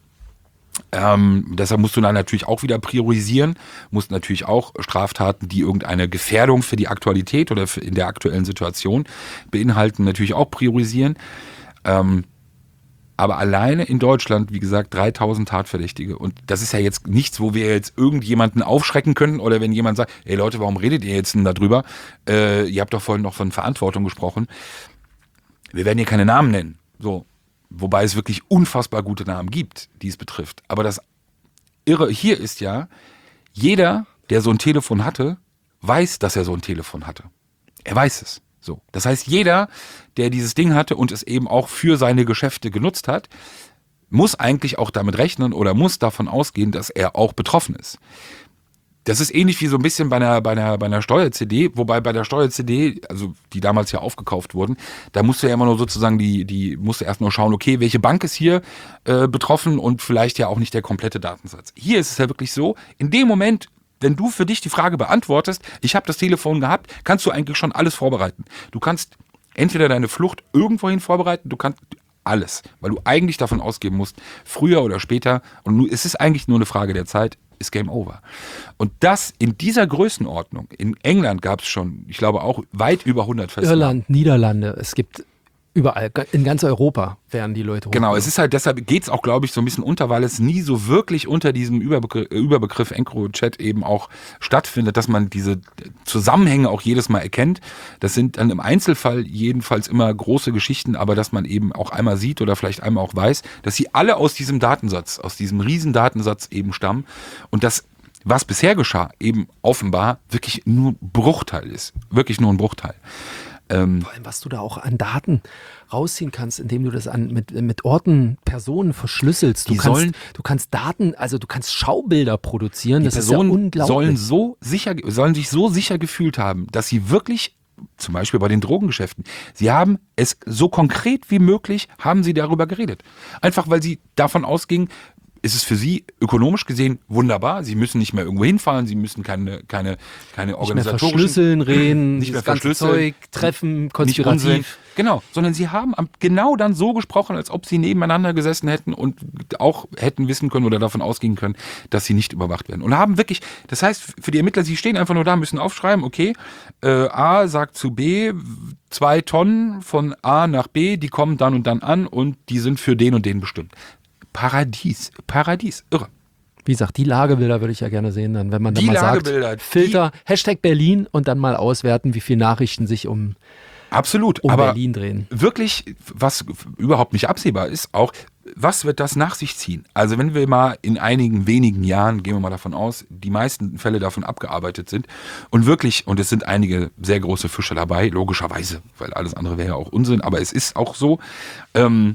Ähm, deshalb musst du dann natürlich auch wieder priorisieren, musst natürlich auch Straftaten, die irgendeine Gefährdung für die Aktualität oder für in der aktuellen Situation beinhalten, natürlich auch priorisieren. Ähm, Aber alleine in Deutschland, wie gesagt, dreitausend Tatverdächtige. Und das ist ja jetzt nichts, wo wir jetzt irgendjemanden aufschrecken können. Oder wenn jemand sagt, ey Leute, warum redet ihr jetzt denn darüber? Äh, ihr habt doch vorhin noch von Verantwortung gesprochen. Wir werden hier keine Namen nennen. So. Wobei es wirklich unfassbar gute Namen gibt, die es betrifft. Aber das Irre hier ist ja, jeder, der so ein Telefon hatte, weiß, dass er so ein Telefon hatte. Er weiß es. So. Das heißt, jeder, der dieses Ding hatte und es eben auch für seine Geschäfte genutzt hat, muss eigentlich auch damit rechnen oder muss davon ausgehen, dass er auch betroffen ist. Das ist ähnlich wie so ein bisschen bei einer, bei einer, bei einer Steuer-C D, wobei bei der Steuer-C D, also die damals ja aufgekauft wurden, da musst du ja immer nur sozusagen die, die musst du erst nur schauen, okay, welche Bank ist hier äh, betroffen und vielleicht ja auch nicht der komplette Datensatz. Hier ist es ja wirklich so, in dem Moment, wenn du für dich die Frage beantwortest, ich habe das Telefon gehabt, kannst du eigentlich schon alles vorbereiten. Du kannst entweder deine Flucht irgendwohin vorbereiten, du kannst alles, weil du eigentlich davon ausgehen musst, früher oder später, und nu, es ist eigentlich nur eine Frage der Zeit, ist Game Over. Und das in dieser Größenordnung, in England gab es schon, ich glaube auch weit über hundert Festnahmen.
Irland, Niederlande, es gibt überall, in ganz Europa werden die Leute hochgenommen.
Genau, es ist halt, deshalb geht es auch, glaube ich, so ein bisschen unter, weil es nie so wirklich unter diesem Überbegriff, Überbegriff EncroChat eben auch stattfindet, dass man diese Zusammenhänge auch jedes Mal erkennt. Das sind dann im Einzelfall jedenfalls immer große Geschichten, aber dass man eben auch einmal sieht oder vielleicht einmal auch weiß, dass sie alle aus diesem Datensatz, aus diesem riesen Datensatz eben stammen und das, was bisher geschah, eben offenbar wirklich nur ein Bruchteil ist. Wirklich nur ein Bruchteil. Ähm,
Vor allem, was du da auch an Daten rausziehen kannst, indem du das an, mit, mit Orten, Personen verschlüsselst. Du
Die
kannst,
sollen-
du kannst Daten, also du kannst Schaubilder produzieren.
Die
Das
Personen
ist ja unglaublich.
sollen so sicher, sollen sich so sicher gefühlt haben, dass sie wirklich, zum Beispiel bei den Drogengeschäften, sie haben es so konkret wie möglich, haben sie darüber geredet. Einfach weil sie davon ausgingen, ist es für sie ökonomisch gesehen wunderbar. Sie müssen nicht mehr irgendwo hinfahren, sie müssen keine, keine, keine
nicht mehr
organisatorischen...
verschlüsseln, reden,
nicht mehr
das ganze
verschlüsseln,
Zeug, treffen,
nicht
konspirativ.
Unsinn. Genau, sondern sie haben am- genau dann so gesprochen, als ob sie nebeneinander gesessen hätten und auch hätten wissen können oder davon ausgehen können, dass sie nicht überwacht werden. Und haben wirklich, das heißt, für die Ermittler, sie stehen einfach nur da, müssen aufschreiben, okay, äh, A sagt zu B, zwei Tonnen von A nach B, die kommen dann und dann an und die sind für den und den bestimmt. Paradies, Paradies, irre.
Wie gesagt, die Lagebilder würde ich ja gerne sehen, dann, wenn man dann
Die
mal
Lagebilder,
sagt, Filter, Hashtag Berlin und dann mal auswerten, wie viele Nachrichten sich um,
Absolut,
um
aber
Berlin drehen.
wirklich, was überhaupt nicht absehbar ist, auch, was wird das nach sich ziehen? Also wenn wir mal in einigen wenigen Jahren, gehen wir mal davon aus, die meisten Fälle davon abgearbeitet sind und wirklich, und es sind einige sehr große Fische dabei, logischerweise, weil alles andere wäre ja auch Unsinn, aber es ist auch so, ähm,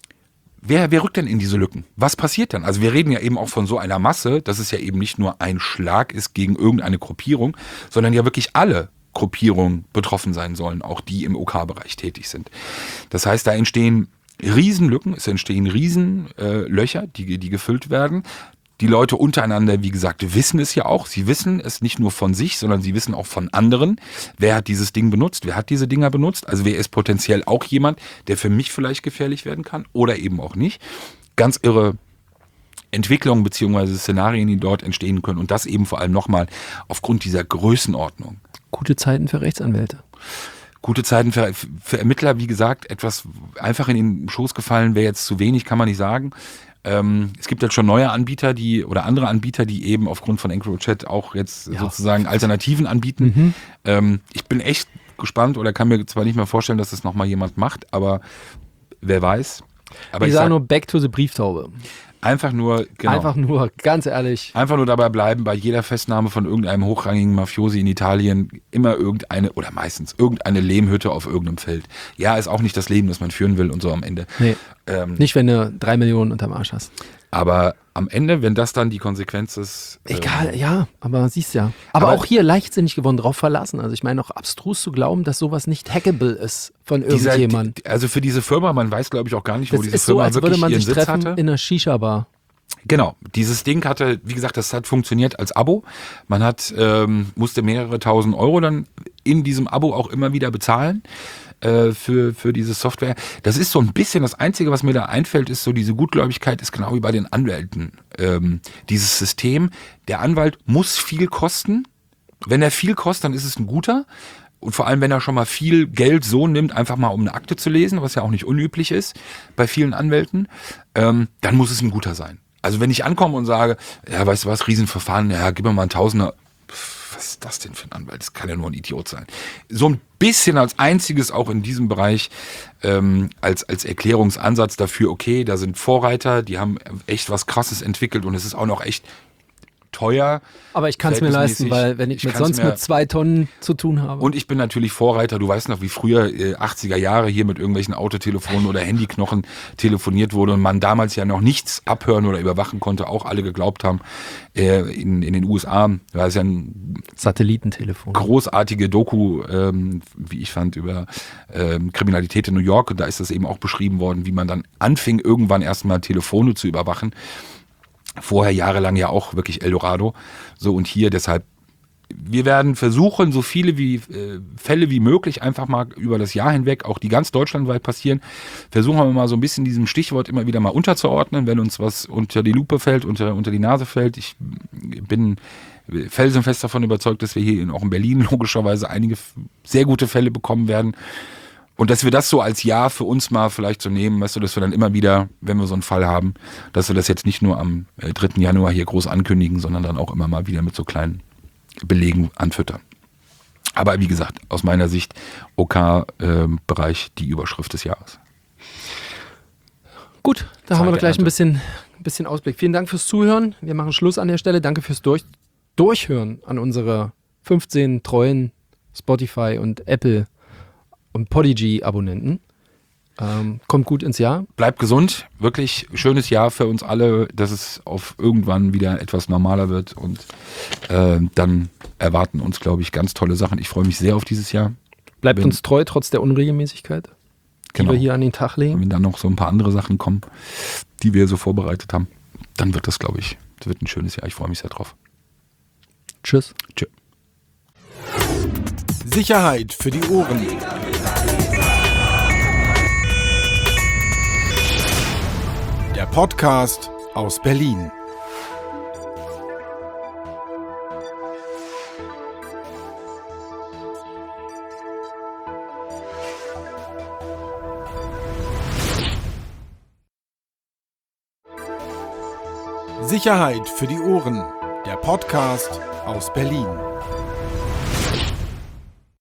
Wer, wer rückt denn in diese Lücken? Was passiert dann? Also wir reden ja eben auch von so einer Masse, dass es ja eben nicht nur ein Schlag ist gegen irgendeine Gruppierung, sondern ja wirklich alle Gruppierungen betroffen sein sollen, auch die im O K-Bereich tätig sind. Das heißt, da entstehen Riesenlücken, es entstehen Riesenlöcher, äh, die, die gefüllt werden. Die Leute untereinander, wie gesagt, wissen es ja auch. Sie wissen es nicht nur von sich, sondern sie wissen auch von anderen. Wer hat dieses Ding benutzt? Wer hat diese Dinger benutzt? Also wer ist potenziell auch jemand, der für mich vielleicht gefährlich werden kann oder eben auch nicht? Ganz irre Entwicklungen bzw. Szenarien, die dort entstehen können. Und das eben vor allem nochmal aufgrund dieser Größenordnung.
Gute Zeiten für Rechtsanwälte.
Gute Zeiten für, für Ermittler, wie gesagt, etwas einfach in den Schoß gefallen wäre jetzt zu wenig, kann man nicht sagen. Ähm, es gibt jetzt schon neue Anbieter, die oder andere Anbieter, die eben aufgrund von EncroChat auch jetzt
Ja.
sozusagen Alternativen anbieten.
Mhm.
Ähm, ich bin echt gespannt oder kann mir zwar nicht mehr vorstellen, dass das nochmal jemand macht, aber wer weiß. Aber
ich,
ich
sage
sag,
nur back to the Brieftaube.
Einfach nur, genau.
Einfach nur, ganz ehrlich.
Einfach nur dabei bleiben, bei jeder Festnahme von irgendeinem hochrangigen Mafiosi in Italien immer irgendeine, oder meistens irgendeine Lehmhütte auf irgendeinem Feld. Ja, ist auch nicht das Leben, das man führen will und so am Ende.
Nee,
ähm,
nicht, wenn du drei Millionen unterm Arsch hast.
Aber am Ende, wenn das dann die Konsequenz ist...
Egal,
ähm,
ja, aber siehst ja. Aber,
aber
auch hier leichtsinnig geworden, drauf verlassen. Also ich meine, auch abstrus zu glauben, dass sowas nicht hackable ist von
dieser,
irgendjemand.
Also für diese Firma, man weiß glaube ich auch gar nicht, wo
Das
diese
ist so,
Firma
als
wirklich
würde man
ihren
sich
Sitz
treffen
hatte.
in einer Shisha-Bar.
Genau, dieses Ding hatte, wie gesagt, das hat funktioniert als Abo. Man hat ähm, musste mehrere tausend Euro dann in diesem Abo auch immer wieder bezahlen äh, für, für diese Software. Das ist so ein bisschen das Einzige, was mir da einfällt, ist so diese Gutgläubigkeit, ist genau wie bei den Anwälten. Ähm, dieses System, der Anwalt muss viel kosten. Wenn er viel kostet, dann ist es ein guter. Und vor allem, wenn er schon mal viel Geld so nimmt, einfach mal um eine Akte zu lesen, was ja auch nicht unüblich ist bei vielen Anwälten, ähm, dann muss es ein guter sein. Also wenn ich ankomme und sage, ja, weißt du was, Riesenverfahren, ja, gib mir mal einen Tausender. Pff, was ist das denn für ein Anwalt? Das kann ja nur ein Idiot sein. So ein bisschen als einziges auch in diesem Bereich ähm, als, als Erklärungsansatz dafür, okay, da sind Vorreiter, die haben echt was Krasses entwickelt und es ist auch noch echt teuer.
Aber ich kann es mir leisten, weil wenn ich,
ich
mit
kann's
sonst
mir,
mit zwei Tonnen zu tun habe.
Und ich bin natürlich Vorreiter. Du weißt noch, wie früher äh, achtziger Jahre hier mit irgendwelchen Autotelefonen oder Handyknochen telefoniert wurde und man damals ja noch nichts abhören oder überwachen konnte, auch alle geglaubt haben. Äh, in, in den U S A war es ja ein
Satellitentelefon.
Großartige Doku, ähm, wie ich fand, über ähm, Kriminalität in New York. Und da ist das eben auch beschrieben worden, wie man dann anfing, irgendwann erstmal Telefone zu überwachen. Vorher jahrelang ja auch wirklich Eldorado. So und hier deshalb, wir werden versuchen, so viele wie äh, Fälle wie möglich einfach mal über das Jahr hinweg, auch die ganz deutschlandweit passieren, versuchen wir mal so ein bisschen diesem Stichwort immer wieder mal unterzuordnen, wenn uns was unter die Lupe fällt, unter, unter die Nase fällt. Ich bin felsenfest davon überzeugt, dass wir hier in, auch in Berlin logischerweise einige sehr gute Fälle bekommen werden. Und dass wir das so als Jahr für uns mal vielleicht so nehmen, weißt du, dass wir dann immer wieder, wenn wir so einen Fall haben, dass wir das jetzt nicht nur am dritten Januar hier groß ankündigen, sondern dann auch immer mal wieder mit so kleinen Belegen anfüttern. Aber wie gesagt, aus meiner Sicht O K-Bereich äh, die Überschrift des Jahres.
Gut, da
Zeit
haben wir doch gleich
Ernte.
ein bisschen, ein bisschen Ausblick. Vielen Dank fürs Zuhören. Wir machen Schluss an der Stelle. Danke fürs Durch, Durchhören an unsere fünfzehn treuen Spotify und Apple und Podigy-Abonnenten. Ähm, kommt gut ins Jahr.
Bleibt gesund, wirklich schönes Jahr für uns alle, dass es auf irgendwann wieder etwas normaler wird und äh, dann erwarten uns, glaube ich, ganz tolle Sachen. Ich freue mich sehr auf dieses Jahr.
Bleibt
Wenn-
uns treu, trotz der Unregelmäßigkeit, die
Genau.
wir hier an den Tag legen.
Wenn dann noch so ein paar andere Sachen kommen, die wir so vorbereitet haben, dann wird das, glaube ich, das wird ein schönes Jahr. Ich freue mich sehr drauf.
Tschüss.
Tschö.
Sicherheit für die Ohren. Der Podcast aus Berlin. Sicherheit für die Ohren. Der Podcast aus Berlin.